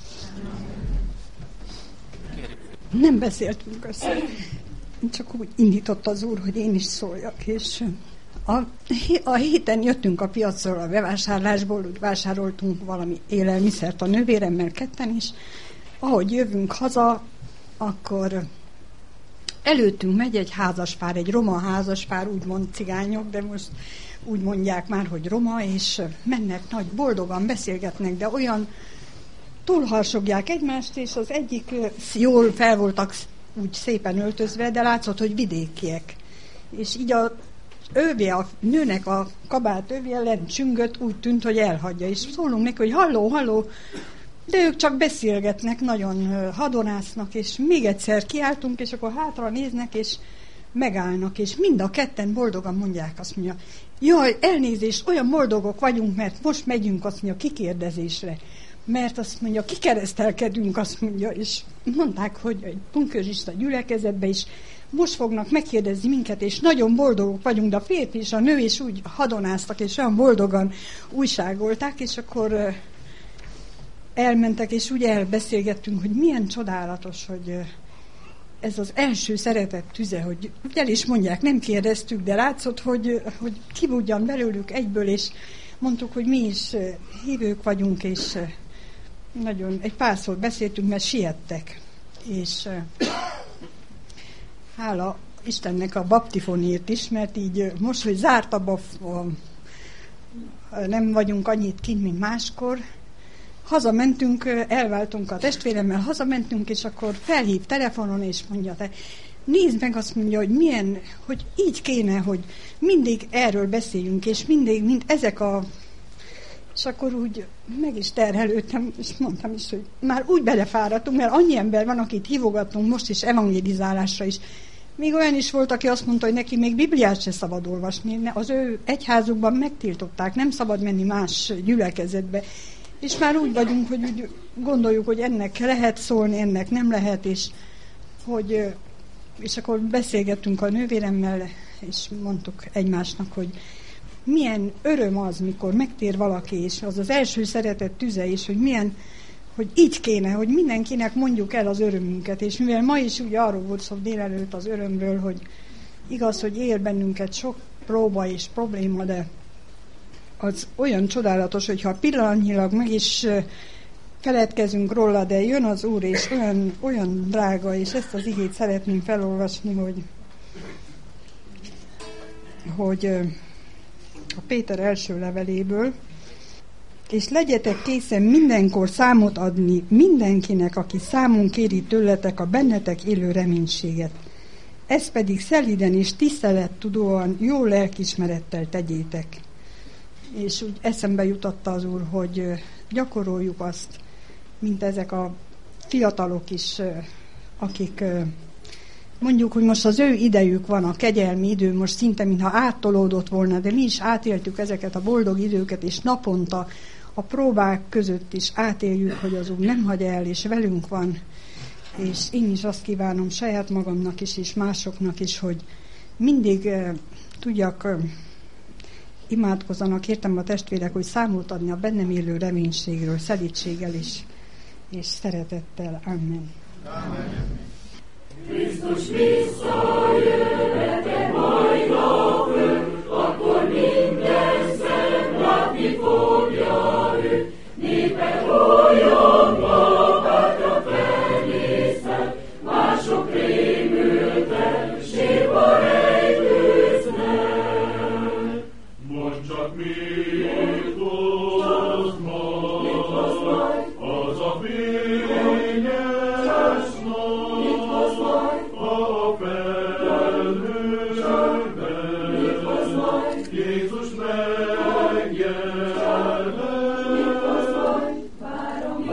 Nem beszéltünk össze. Csak úgy indított az Úr, hogy én is szóljak, és a, a héten jöttünk a piacról, a bevásárlásból, úgy vásároltunk valami élelmiszert a nővéremmel ketten, és ahogy jövünk haza, akkor előttünk megy egy házaspár, egy roma házaspár, úgymond cigányok, de most úgy mondják már, hogy roma, és mennek nagy boldogan, beszélgetnek, de olyan túlharsogják egymást, és az egyik jól fel voltak úgy szépen öltözve, de látszott, hogy vidékiek. És így a ővé, a nőnek a kabát ővé lent csüngött, úgy tűnt, hogy elhagyja. És szólunk neki, hogy halló, halló, de ők csak beszélgetnek, nagyon hadonásznak, és még egyszer kiáltunk, és akkor hátra néznek, és megállnak, és mind a ketten boldogan mondják, azt mondja, jaj, elnézést, olyan boldogok vagyunk, mert most megyünk, azt mondja, kikérdezésre. Mert azt mondja, kikeresztelkedünk, azt mondja, és mondták, hogy egy punkőzsista gyülekezetbe is most fognak megkérdezni minket, és nagyon boldogok vagyunk, de a férfi és a nő is úgy hadonáztak, és olyan boldogan újságolták, és akkor elmentek, és úgy elbeszélgettünk, hogy milyen csodálatos, hogy ez az első szeretet tüze, hogy el is mondják, nem kérdeztük, de látszott, hogy, hogy kibudjan belőlük egyből, és mondtuk, hogy mi is hívők vagyunk, és nagyon egy pár szót beszéltünk, mert siettek. És hála Istennek a baptifonért is, mert így most, hogy zárt a baf, nem vagyunk annyit kint, mint máskor, hazamentünk, elváltunk a testvéremmel, hazamentünk, és akkor felhív telefonon, és mondja, te nézd meg, azt mondja, hogy milyen, hogy így kéne, hogy mindig erről beszéljünk, és mindig, mint ezek a... És akkor úgy meg is terhelődtem, és mondtam is, hogy már úgy belefáradtunk, mert annyi ember van, akit hívogatunk most is evangélizálásra is. Még olyan is volt, aki azt mondta, hogy neki még Bibliát se szabad olvasni. Az ő egyházukban megtiltották, nem szabad menni más gyülekezetbe. És már úgy vagyunk, hogy úgy gondoljuk, hogy ennek lehet szólni, ennek nem lehet, és, hogy, és akkor beszélgettünk a nővéremmel, és mondtuk egymásnak, hogy milyen öröm az, mikor megtér valaki, és az az első szeretet tüze is, hogy milyen, hogy így kéne, hogy mindenkinek mondjuk el az örömünket, és mivel ma is ugye arról volt szó délelőtt az örömről, hogy igaz, hogy ér bennünket sok próba és probléma, de az olyan csodálatos, hogyha pillanatnyilag meg is feledkezünk róla, de jön az Úr, és olyan, olyan drága, és ezt az igét szeretném felolvasni, hogy, hogy a Péter első leveléből, és legyetek készen mindenkor számot adni mindenkinek, aki számon kéri tőletek a bennetek élő reménységet. Ezt pedig szelíden és tisztelettudóan jó lelkismerettel tegyétek. És úgy eszembe jutatta az Úr, hogy gyakoroljuk azt, mint ezek a fiatalok is, akik mondjuk, hogy most az ő idejük van, a kegyelmi idő, most szinte mintha áttolódott volna, de mi is átéltük ezeket a boldog időket, és naponta a próbák között is átéljük, hogy az Úr nem hagy el, és velünk van. És én is azt kívánom saját magamnak is, és másoknak is, hogy mindig uh, tudjak uh, imádkozzanak, értem a testvérek, hogy számot adni a bennem élő reménységről, szelídséggel is, és szeretettel. Amen. Amen. Krisztus visszajöhet-e majd a föld, akkor minden szem látni fogja őt. Népek olyonba bátran felnéztek, mások rémültek, sírva rejtőznek. Mondd csak, mit hoz majd az a fényes nap, a felhőben, Jézus megjelent. Várom,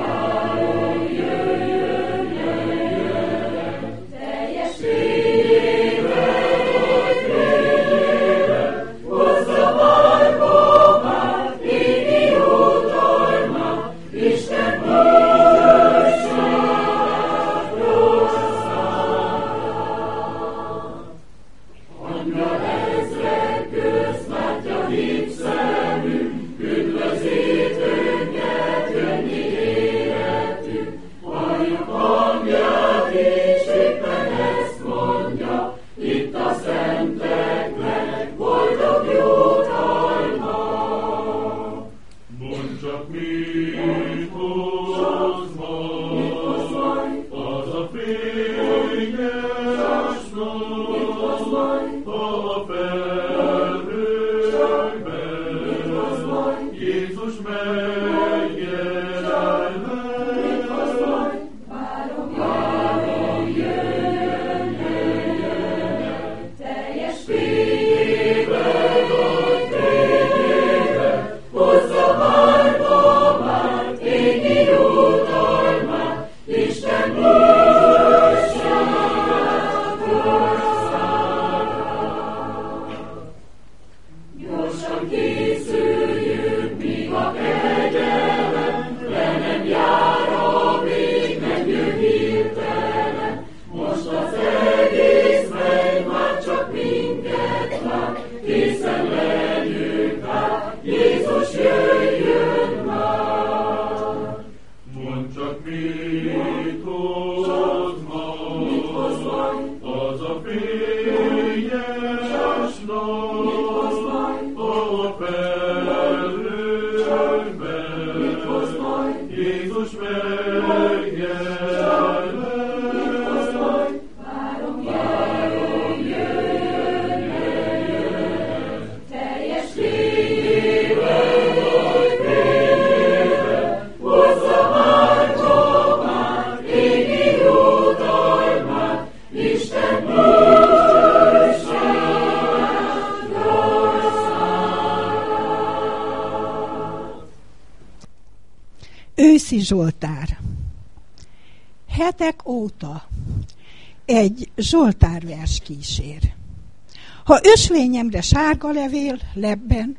jöjjön, jöjjön, teljes fényével, hogy fényével, hozza bárba már, égi jutalmát, Isten bűnösségről száll. Angyal ezrek közt látja hit szemünk, üdvözítőnket jönni életünk. Halljuk hangját, és éppen ezt mondja, itt a szenteknek boldog jutalma. Mondd csak, mit hoz majd az a fényes nap, a felhőben, Jézus megjelent. Várom, jöjjön, jöjjön, teljes fényével, nagy fényével, hozza bárba már, égi jutalmát, Isten bűnösségről száll. Gyorsan készüljünk, míg a kegyelem le nem jár, amíg nem jön hirtelen. Most az egész megy, már csak minket vár, készen legyünk hát, Jézus jöjjön már. Mondd csak, mit hoz majd az a fényes nap, a felhőben, Jézus megjelent. Várom, jöjjön, jöjjön, teljes fényével, nagy fényével, hozza bárba már, égi jutalmát, Isten bűnösségről száll. Őszi Zsoltár. Hetek óta egy Zsoltárvers kísér. Ha ösvényemre sárga levél lebben,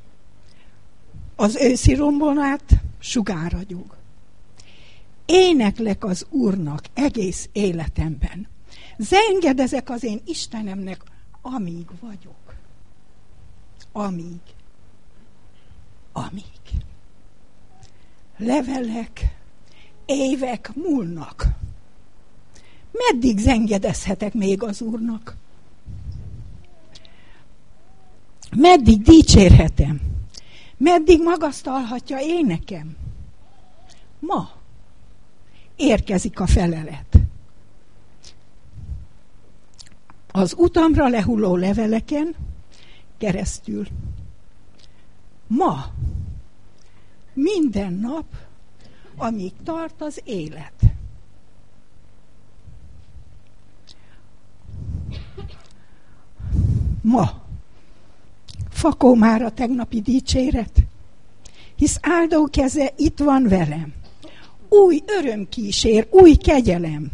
az őszi rombonát sugáragyog. Éneklek az Úrnak egész életemben. Zengedezek az én Istenemnek, amíg vagyok. Amíg. Amíg. Levelek, évek múlnak. Meddig zengedezhetek még az Úrnak? Meddig dicsérhetem? Meddig magasztalhatja énekem? Ma érkezik a felelet. Az utamra lehulló leveleken keresztül. Ma, minden nap, amíg tart az élet. Ma fakó már a tegnapi dicséret, hisz áldó keze itt van velem. Új öröm kísér, új kegyelem.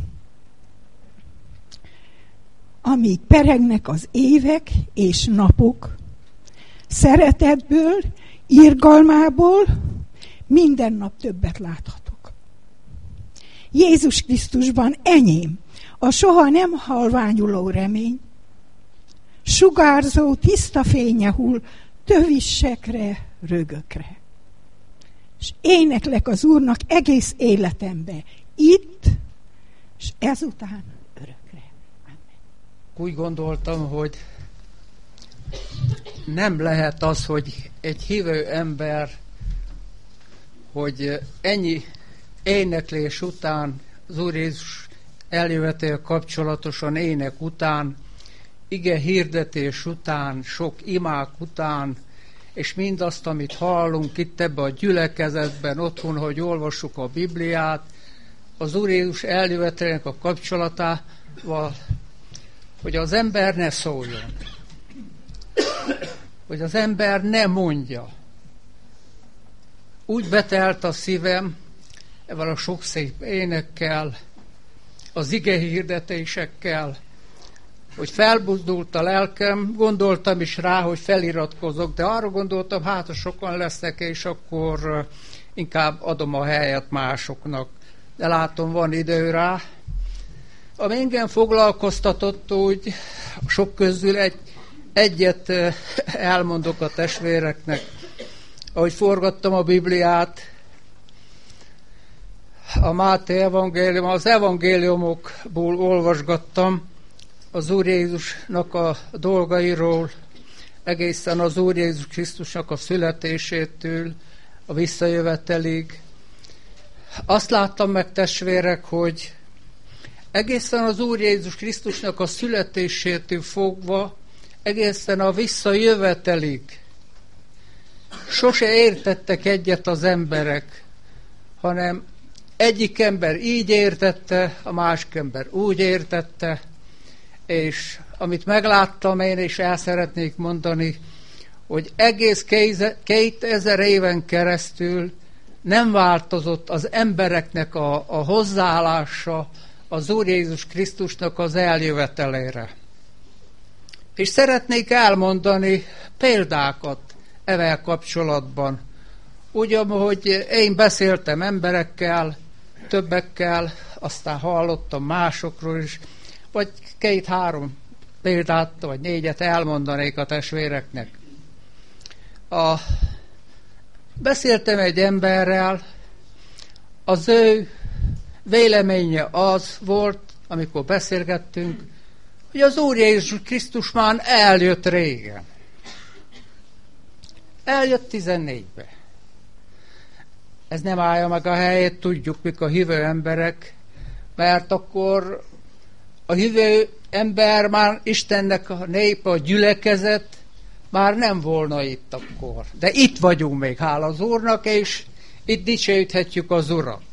Amíg peregnek az évek és napok, szeretetből, irgalmából minden nap többet láthatok. Jézus Krisztusban enyém a soha nem halványuló remény, sugárzó tiszta fénye hull tövissekre, rögökre. És éneklek az Úrnak egész életembe, itt, és ezután örökre. Amen. Úgy gondoltam, hogy nem lehet az, hogy egy hívő ember, hogy ennyi éneklés után, az Úr Jézus eljövetével kapcsolatosan ének után, ige hirdetés után, sok imák után, és mindazt, amit hallunk itt ebben a gyülekezetben, otthon, hogy olvassuk a Bibliát, az Úr Jézus eljövetelének a kapcsolatával, hogy az ember ne szóljon, hogy az ember ne mondja. Úgy betelt a szívem ezzel a sok szép énekkel, az ige hirdetésekkel, hogy felbuzdult a lelkem, gondoltam is rá, hogy feliratkozok, de arra gondoltam, hát ha sokan lesznek, és akkor inkább adom a helyet másoknak. De látom, van idő rá. Ami engem foglalkoztatott, úgy sok közül egy, egyet elmondok a testvéreknek. Ahogy forgattam a Bibliát, a Máté evangélium, az evangéliumokból olvasgattam az Úr Jézusnak a dolgairól, egészen az Úr Jézus Krisztusnak a születésétől a visszajövetelig. Azt láttam meg, testvérek, hogy egészen az Úr Jézus Krisztusnak a születésétől fogva, egészen a visszajövetelig sose értettek egyet az emberek, hanem egyik ember így értette, a másik ember úgy értette, és amit megláttam én, és el szeretnék mondani, hogy egész kétezer éven keresztül nem változott az embereknek a, a hozzáállása az Úr Jézus Krisztusnak az eljövetelére. És szeretnék elmondani példákat evel kapcsolatban. Ugyanhogy én beszéltem emberekkel, többekkel, aztán hallottam másokról is, vagy két-három példát, vagy négyet elmondanék a testvéreknek. A, beszéltem egy emberrel, az ő véleménye az volt, amikor beszélgettünk, hogy az Úr Jézus Krisztus már eljött régen. Eljött tizennégybe. Ez nem állja meg a helyét, tudjuk, mik a hívő emberek, mert akkor a hívő ember már Istennek a nép, a gyülekezet már nem volna itt akkor. De itt vagyunk még, hála az Úrnak, és itt dicsőíthetjük az Urat.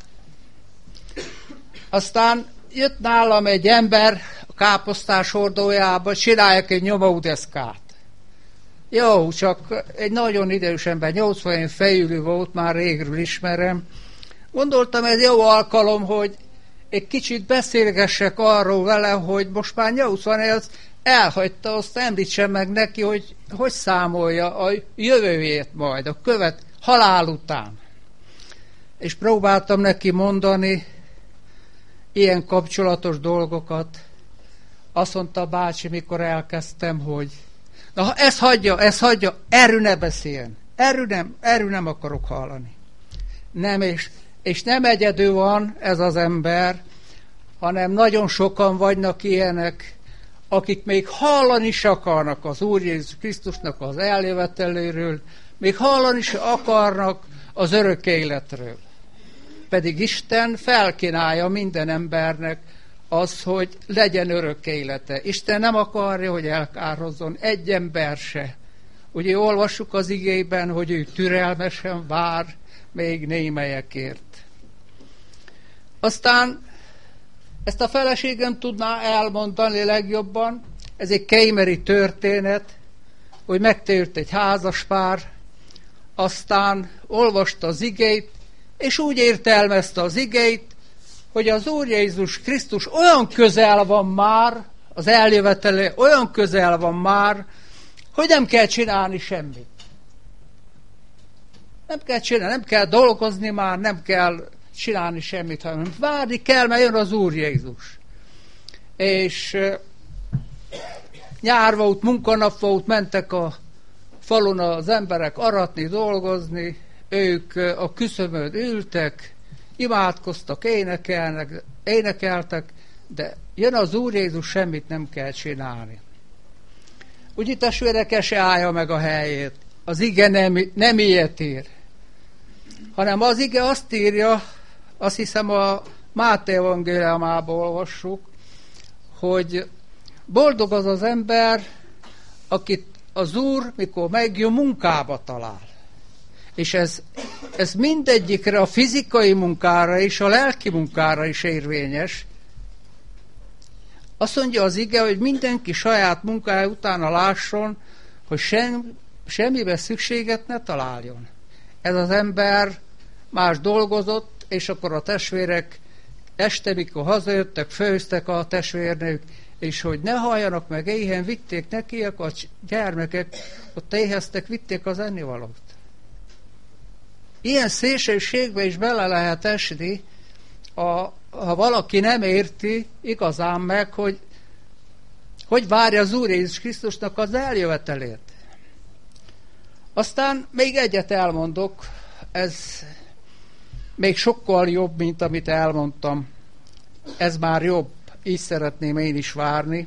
Aztán jött nálam egy ember a káposztás hordójába, csinálják egy nyomaudeszkát. Jó, csak egy nagyon idős ember, nyolcvan fejülő volt, már régről ismerem. Gondoltam, ez jó alkalom, hogy egy kicsit beszélgessek arról vele, hogy most már nyolcvannyolc elhagyta, azt említsem meg neki, hogy hogy számolja a jövőjét majd, a követ halál után. És próbáltam neki mondani ilyen kapcsolatos dolgokat. Azt mondta a bácsi, mikor elkezdtem, hogy na, ha ezt hagyja, ezt hagyja, erről ne beszéljen. Erről nem, erről nem akarok hallani. Nem, és, és nem egyedül van ez az ember, hanem nagyon sokan vagynak ilyenek, akik még hallani is akarnak az Úr Jézus Krisztusnak az eljöveteléről, még hallani is akarnak az örök életről. Pedig Isten felkínálja minden embernek az, hogy legyen örök élete. Isten nem akarja, hogy elkározzon egy ember se. Ugye olvassuk az igében, hogy ő türelmesen vár még némelyekért. Aztán ezt a feleségem tudná elmondani legjobban. Ez egy keimeri történet, hogy megtért egy házaspár, aztán olvasta az igét, és úgy értelmezte az igét, hogy az Úr Jézus Krisztus olyan közel van már, az eljövetele olyan közel van már, hogy nem kell csinálni semmit. Nem kell csinálni, nem kell dolgozni már, nem kell csinálni semmit, hanem várni kell, mert jön az Úr Jézus. És nyár volt, munkanap volt, mentek a falun az emberek aratni, dolgozni, ők a küszöbön ültek, imádkoztak, énekelnek, énekeltek, de jön az Úr Jézus, semmit nem kell csinálni. Úgy itt a testvérek se állja meg a helyét. Az ige nem, nem ilyet ír, hanem az ige azt írja, azt hiszem a Máté evangéliumából olvassuk, hogy boldog az az ember, akit az Úr, mikor megjön, munkába talál. És ez, ez mindegyikre, a fizikai munkára és a lelki munkára is érvényes. Azt mondja az ige, hogy mindenki saját munkája utána lásson, hogy sem, semmibe szükséget ne találjon. Ez az ember más dolgozott, és akkor a testvérek este, mikor hazajöttek, főztek a testvérnők, és hogy ne halljanak meg éhen, vitték neki, a gyermekek ott éheztek, vitték az ennivalót. Ilyen szélsőségbe is bele lehet esni, a, ha valaki nem érti igazán meg, hogy hogy várja az Úr Jézus Krisztusnak az eljövetelét. Aztán még egyet elmondok, ez még sokkal jobb, mint amit elmondtam. Ez már jobb, így szeretném én is várni.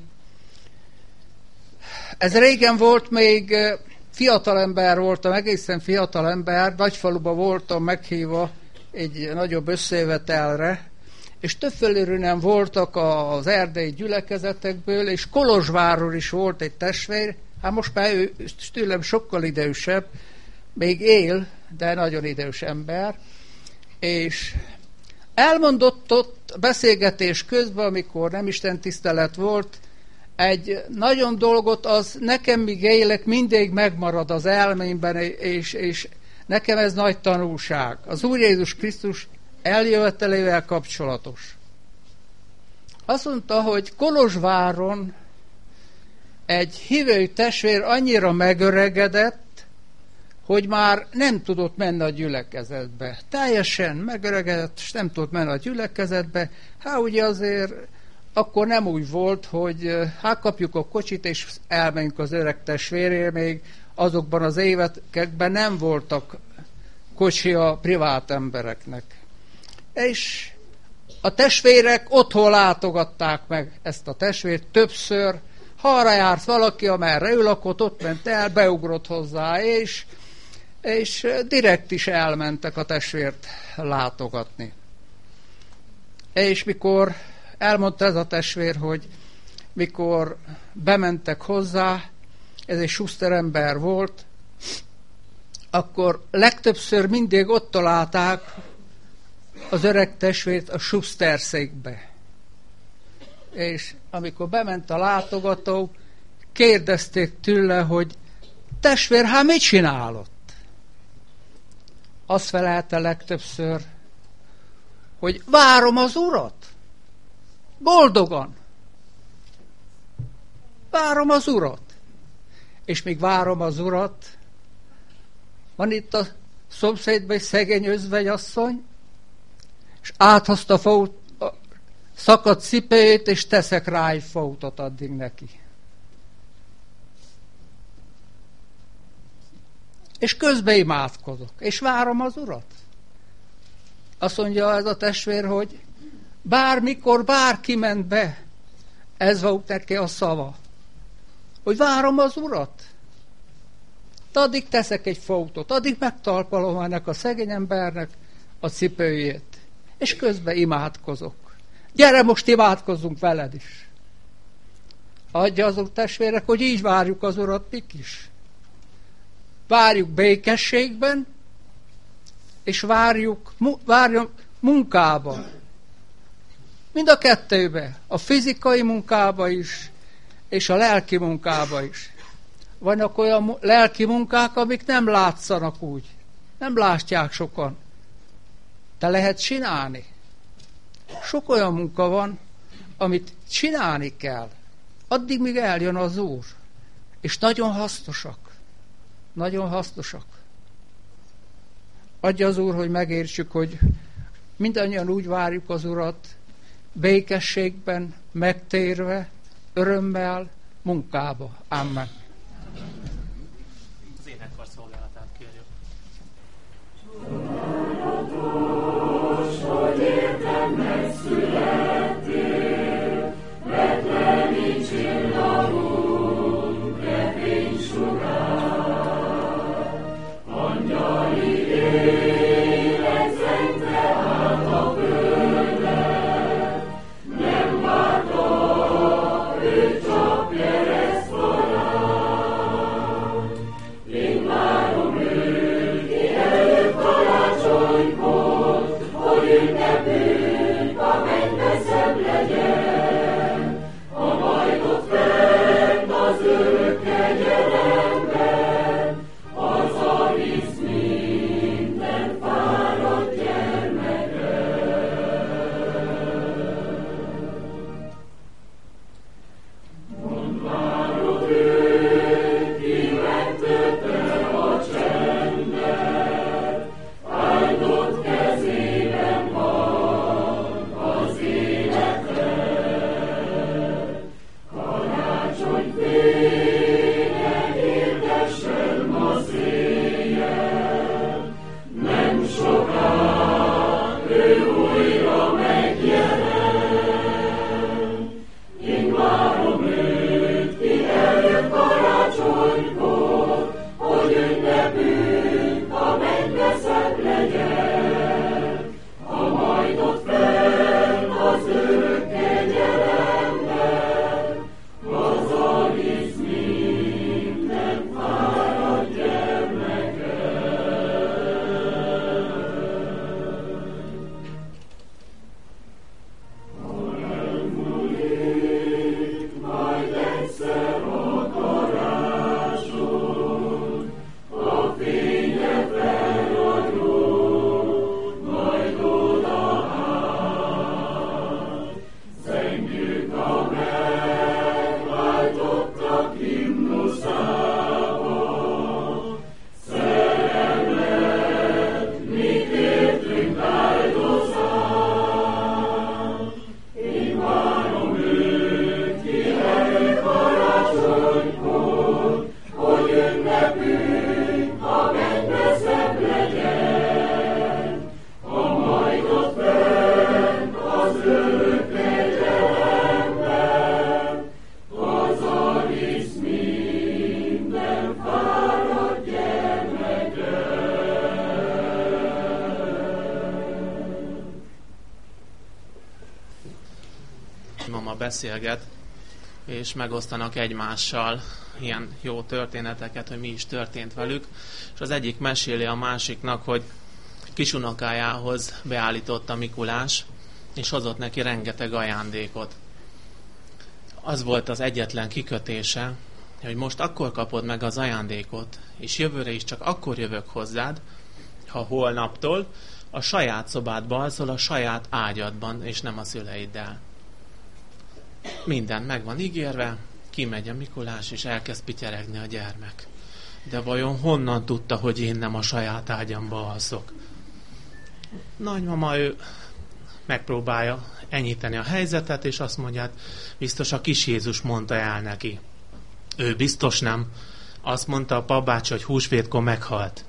Ez régen volt, még fiatalember voltam, egészen fiatalember, Nagyfaluban voltam meghívva egy nagyobb összejövetelre, és többfelől nem voltak az erdei gyülekezetekből, és Kolozsvárról is volt egy testvér, hát most már ő tőlem sokkal idősebb, még él, de nagyon idős ember, és elmondott ott beszélgetés közben, amikor nem Isten tisztelet volt, egy nagyon dolgot, az nekem míg élek, mindig megmarad az elmémben, és, és nekem ez nagy tanulság. Az Úr Jézus Krisztus eljövetelével kapcsolatos. Azt mondta, hogy Kolozsváron egy hívő testvér annyira megöregedett, hogy már nem tudott menni a gyülekezetbe. Teljesen megöregedett, és nem tudott menni a gyülekezetbe. Hát ugye azért akkor nem úgy volt, hogy hát kapjuk a kocsit, és elmenjünk az öreg testvérért, még azokban az években nem voltak kocsi a privát embereknek. És a testvérek otthon látogatták meg ezt a testvért többször, ha arra járt valaki, amerre ő lakott, ott ment el, beugrott hozzá, és, és direkt is elmentek a testvért látogatni. És mikor elmondta ez a testvér, hogy mikor bementek hozzá, ez egy Schuster ember volt, akkor legtöbbször mindig ott találták az öreg testvért a Schuster székbe. És amikor bement a látogató, kérdezték tőle, hogy testvér, hát mit csinálott? Azt felelte legtöbbször, hogy várom az Urat. Boldogan. Várom az Urat. És míg várom az Urat, van itt a szomszédban egy szegény özvegyasszony, és áthozta a szakadt cipőjét, és teszek rá egy fótot addig neki. És közben imádkozok, és várom az Urat. Azt mondja ez a testvér, hogy bármikor bárki ment be, ez volt neki a szava, hogy várom az Urat. De addig teszek egy fótot, addig megtalpalom ennek a szegény embernek a cipőjét, és közben imádkozok. Gyere, most imádkozzunk veled is. Adja azok testvérek, hogy így várjuk az Urat mik is. Várjuk békességben, és várjuk, várjuk munkában. Mind a kettőbe, a fizikai munkába is, és a lelki munkába is. Vannak olyan lelki munkák, amik nem látszanak úgy. Nem látják sokan. De lehet csinálni. Sok olyan munka van, amit csinálni kell. Addig, míg eljön az Úr. És nagyon hasznosak. Nagyon hasznosak. Adja az Úr, hogy megértsük, hogy mindannyian úgy várjuk az Urat, békességben, megtérve, örömmel, munkába. Amen. Az énekkar szolgálatát kérjük. Csodálatos, hogy értem megszülettél, betlehemi csillagunk, reménysugár. Angyali élet zengte át a földet, nem várta őt csak keresztvarán. Én várom őt, ki előtt karácsonykor, hogy ünnepünk a mennybe szebb legyen, a majd ott fent az örök kegyelemben, haza visz minden fáradt gyermeket. Mondd várod őt, ki megtörte a csendet, áldott kezében van az életed. Karácsony fénye érdessen ma széjjel, nem soká ő újra megjelen. Én várom őt, ki eljön karácsonykor, hogy ünnepünk a mennybe szebb legyen, a majd ott fenn az örök kegyelemben, haza visz minden fáradt gyermeket. Ha elmúlik majd egyszer a karácsony, a fénye felragyog, majd odaáll. Zengjük a megváltottak himnuszába, szerelmet, mit értünk áldozál. Én várom őt, ki eljön karácsonykor, hogy ünnepünk a mennybe szebb legyen, a majd ott fenn az örök kegyelemben, haza visz minden fáradt gyermeket. Mama beszélget, és megosztanak egymással ilyen jó történeteket, hogy mi is történt velük, és az egyik meséli a másiknak, hogy kisunokájához beállította Mikulás, és hozott neki rengeteg ajándékot. Az volt az egyetlen kikötése, hogy most akkor kapod meg az ajándékot, és jövőre is csak akkor jövök hozzád, ha holnaptól a saját szobádba alszol, a saját ágyadban, és nem a szüleiddel. minden meg van ígérve, kimegy a Mikulás, és elkezd pityeregni a gyermek. De vajon honnan tudta, hogy én nem a saját ágyamba alszok? Nagymama ő megpróbálja enyhíteni a helyzetet, és azt mondja, hát biztos a kis Jézus mondta el neki. Ő biztos nem. Azt mondta a papbácsi, hogy húsvétkor meghalt.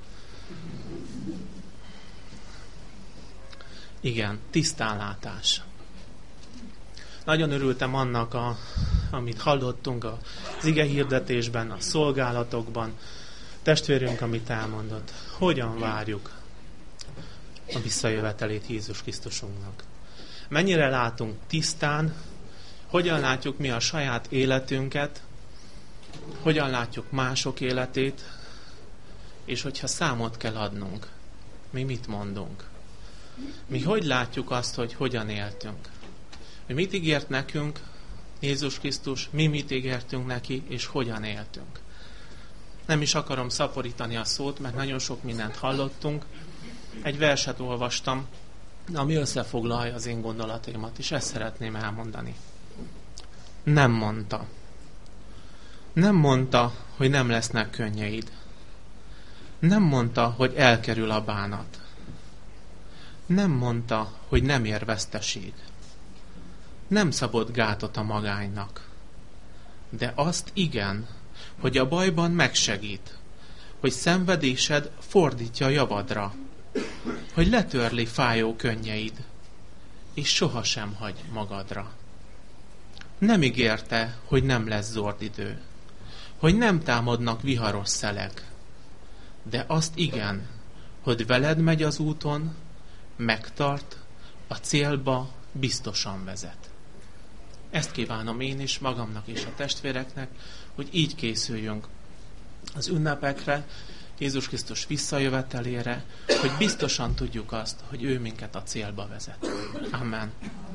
Igen, tisztánlátás. Nagyon örültem annak, a, amit hallottunk az igehirdetésben, a szolgálatokban. Testvérünk, amit elmondott. Hogyan várjuk a visszajövetelét Jézus Krisztusunknak? Mennyire látunk tisztán, hogyan látjuk mi a saját életünket, hogyan látjuk mások életét, és hogyha számot kell adnunk, mi mit mondunk? Mi hogy látjuk azt, hogy hogyan éltünk? Hogy mit ígért nekünk Jézus Krisztus, mi mit ígértünk neki, és hogyan éltünk? Nem is akarom szaporítani a szót, mert nagyon sok mindent hallottunk. Egy verset olvastam, ami összefoglalja az én gondolataimat, és ezt szeretném elmondani. Nem mondta. Nem mondta, hogy nem lesznek könnyeid. Nem mondta, hogy elkerül a bánat. Nem mondta, hogy nem ér veszteség. Nem szabott gátot a magánynak. De azt igen, hogy a bajban megsegít, hogy szenvedésed fordítja javadra, hogy letörli fájó könnyeid, és sohasem hagy magadra. Nem ígérte, hogy nem lesz zord idő, hogy nem támadnak viharos szelek, de azt igen, hogy veled megy az úton, megtart, a célba biztosan vezet. Ezt kívánom én is, magamnak és a testvéreknek, hogy így készüljünk az ünnepekre, Jézus Krisztus visszajövetelére, hogy biztosan tudjuk azt, hogy ő minket a célba vezet. Amen.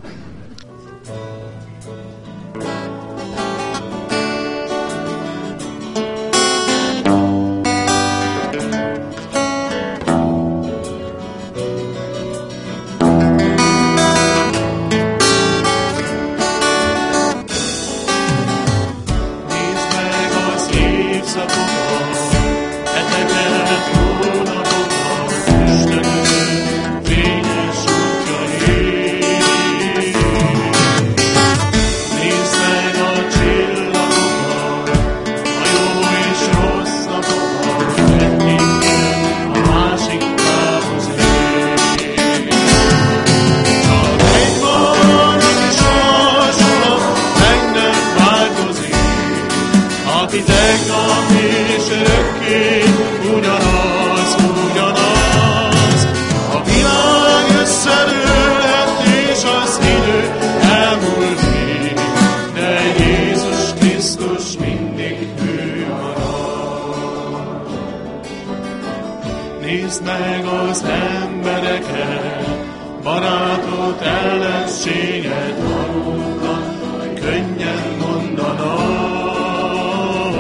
Nézd meg az embereket, barátot, ellenséget, valóban könnyen mondanak.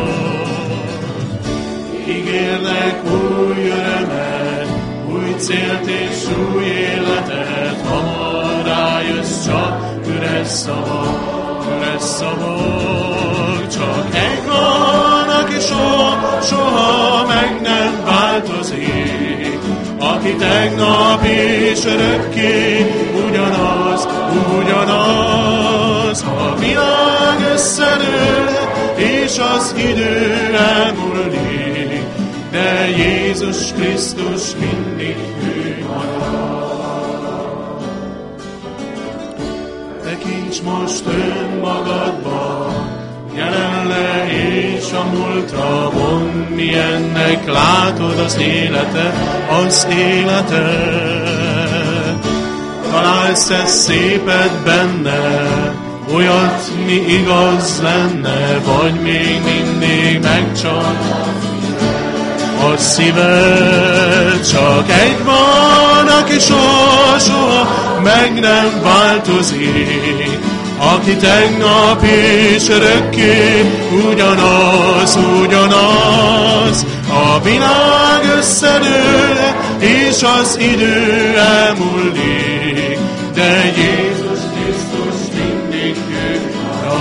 Ígérnek új örömet, új célt és új életet, hamar rájössz, csak üres szavak, üres szavak. Csak egy van, aki soha, soha meg nem változik, aki tegnap és örökké ugyanaz, ugyanaz. A világ összedől, és az idő elmúlik, de Jézus Krisztus mindig ő marad. Tekints most önmagadba, jelenle és a múltra, mondd, milyennek látod az életet, az életet. Találsz-e szépet benne, olyat, mi igaz lenne, vagy még mindig megcsal a szíved? Csak egy van, aki soha, soha meg nem változik, aki tegnap és örökké ugyanaz, ugyanaz. A világ összedől, és az idő elmúlik, de Jézus Krisztus mindig ő marad.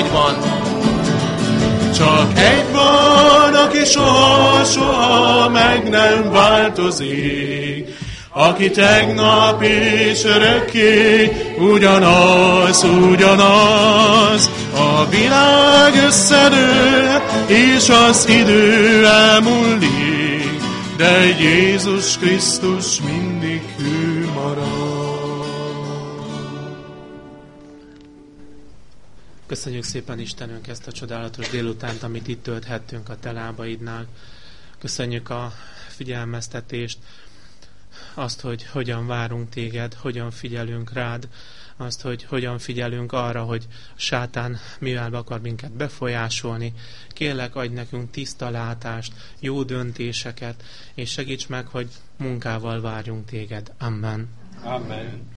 egy van. Csak egy van, aki soha-soha meg nem változik, aki tegnap és örökké ugyanaz, ugyanaz. A világ összedől, és az idő elmúlik, de Jézus Krisztus mindig hű marad. Köszönjük szépen Istenünk ezt a csodálatos délutánt, amit itt tölthettünk a te lábaidnál. Köszönjük a figyelmeztetést, azt, hogy hogyan várunk téged, hogyan figyelünk rád, azt, hogy hogyan figyelünk arra, hogy a sátán mivel akar minket befolyásolni. Kérlek, adj nekünk tiszta látást, jó döntéseket, és segíts meg, hogy munkával várjunk téged. Amen. Amen.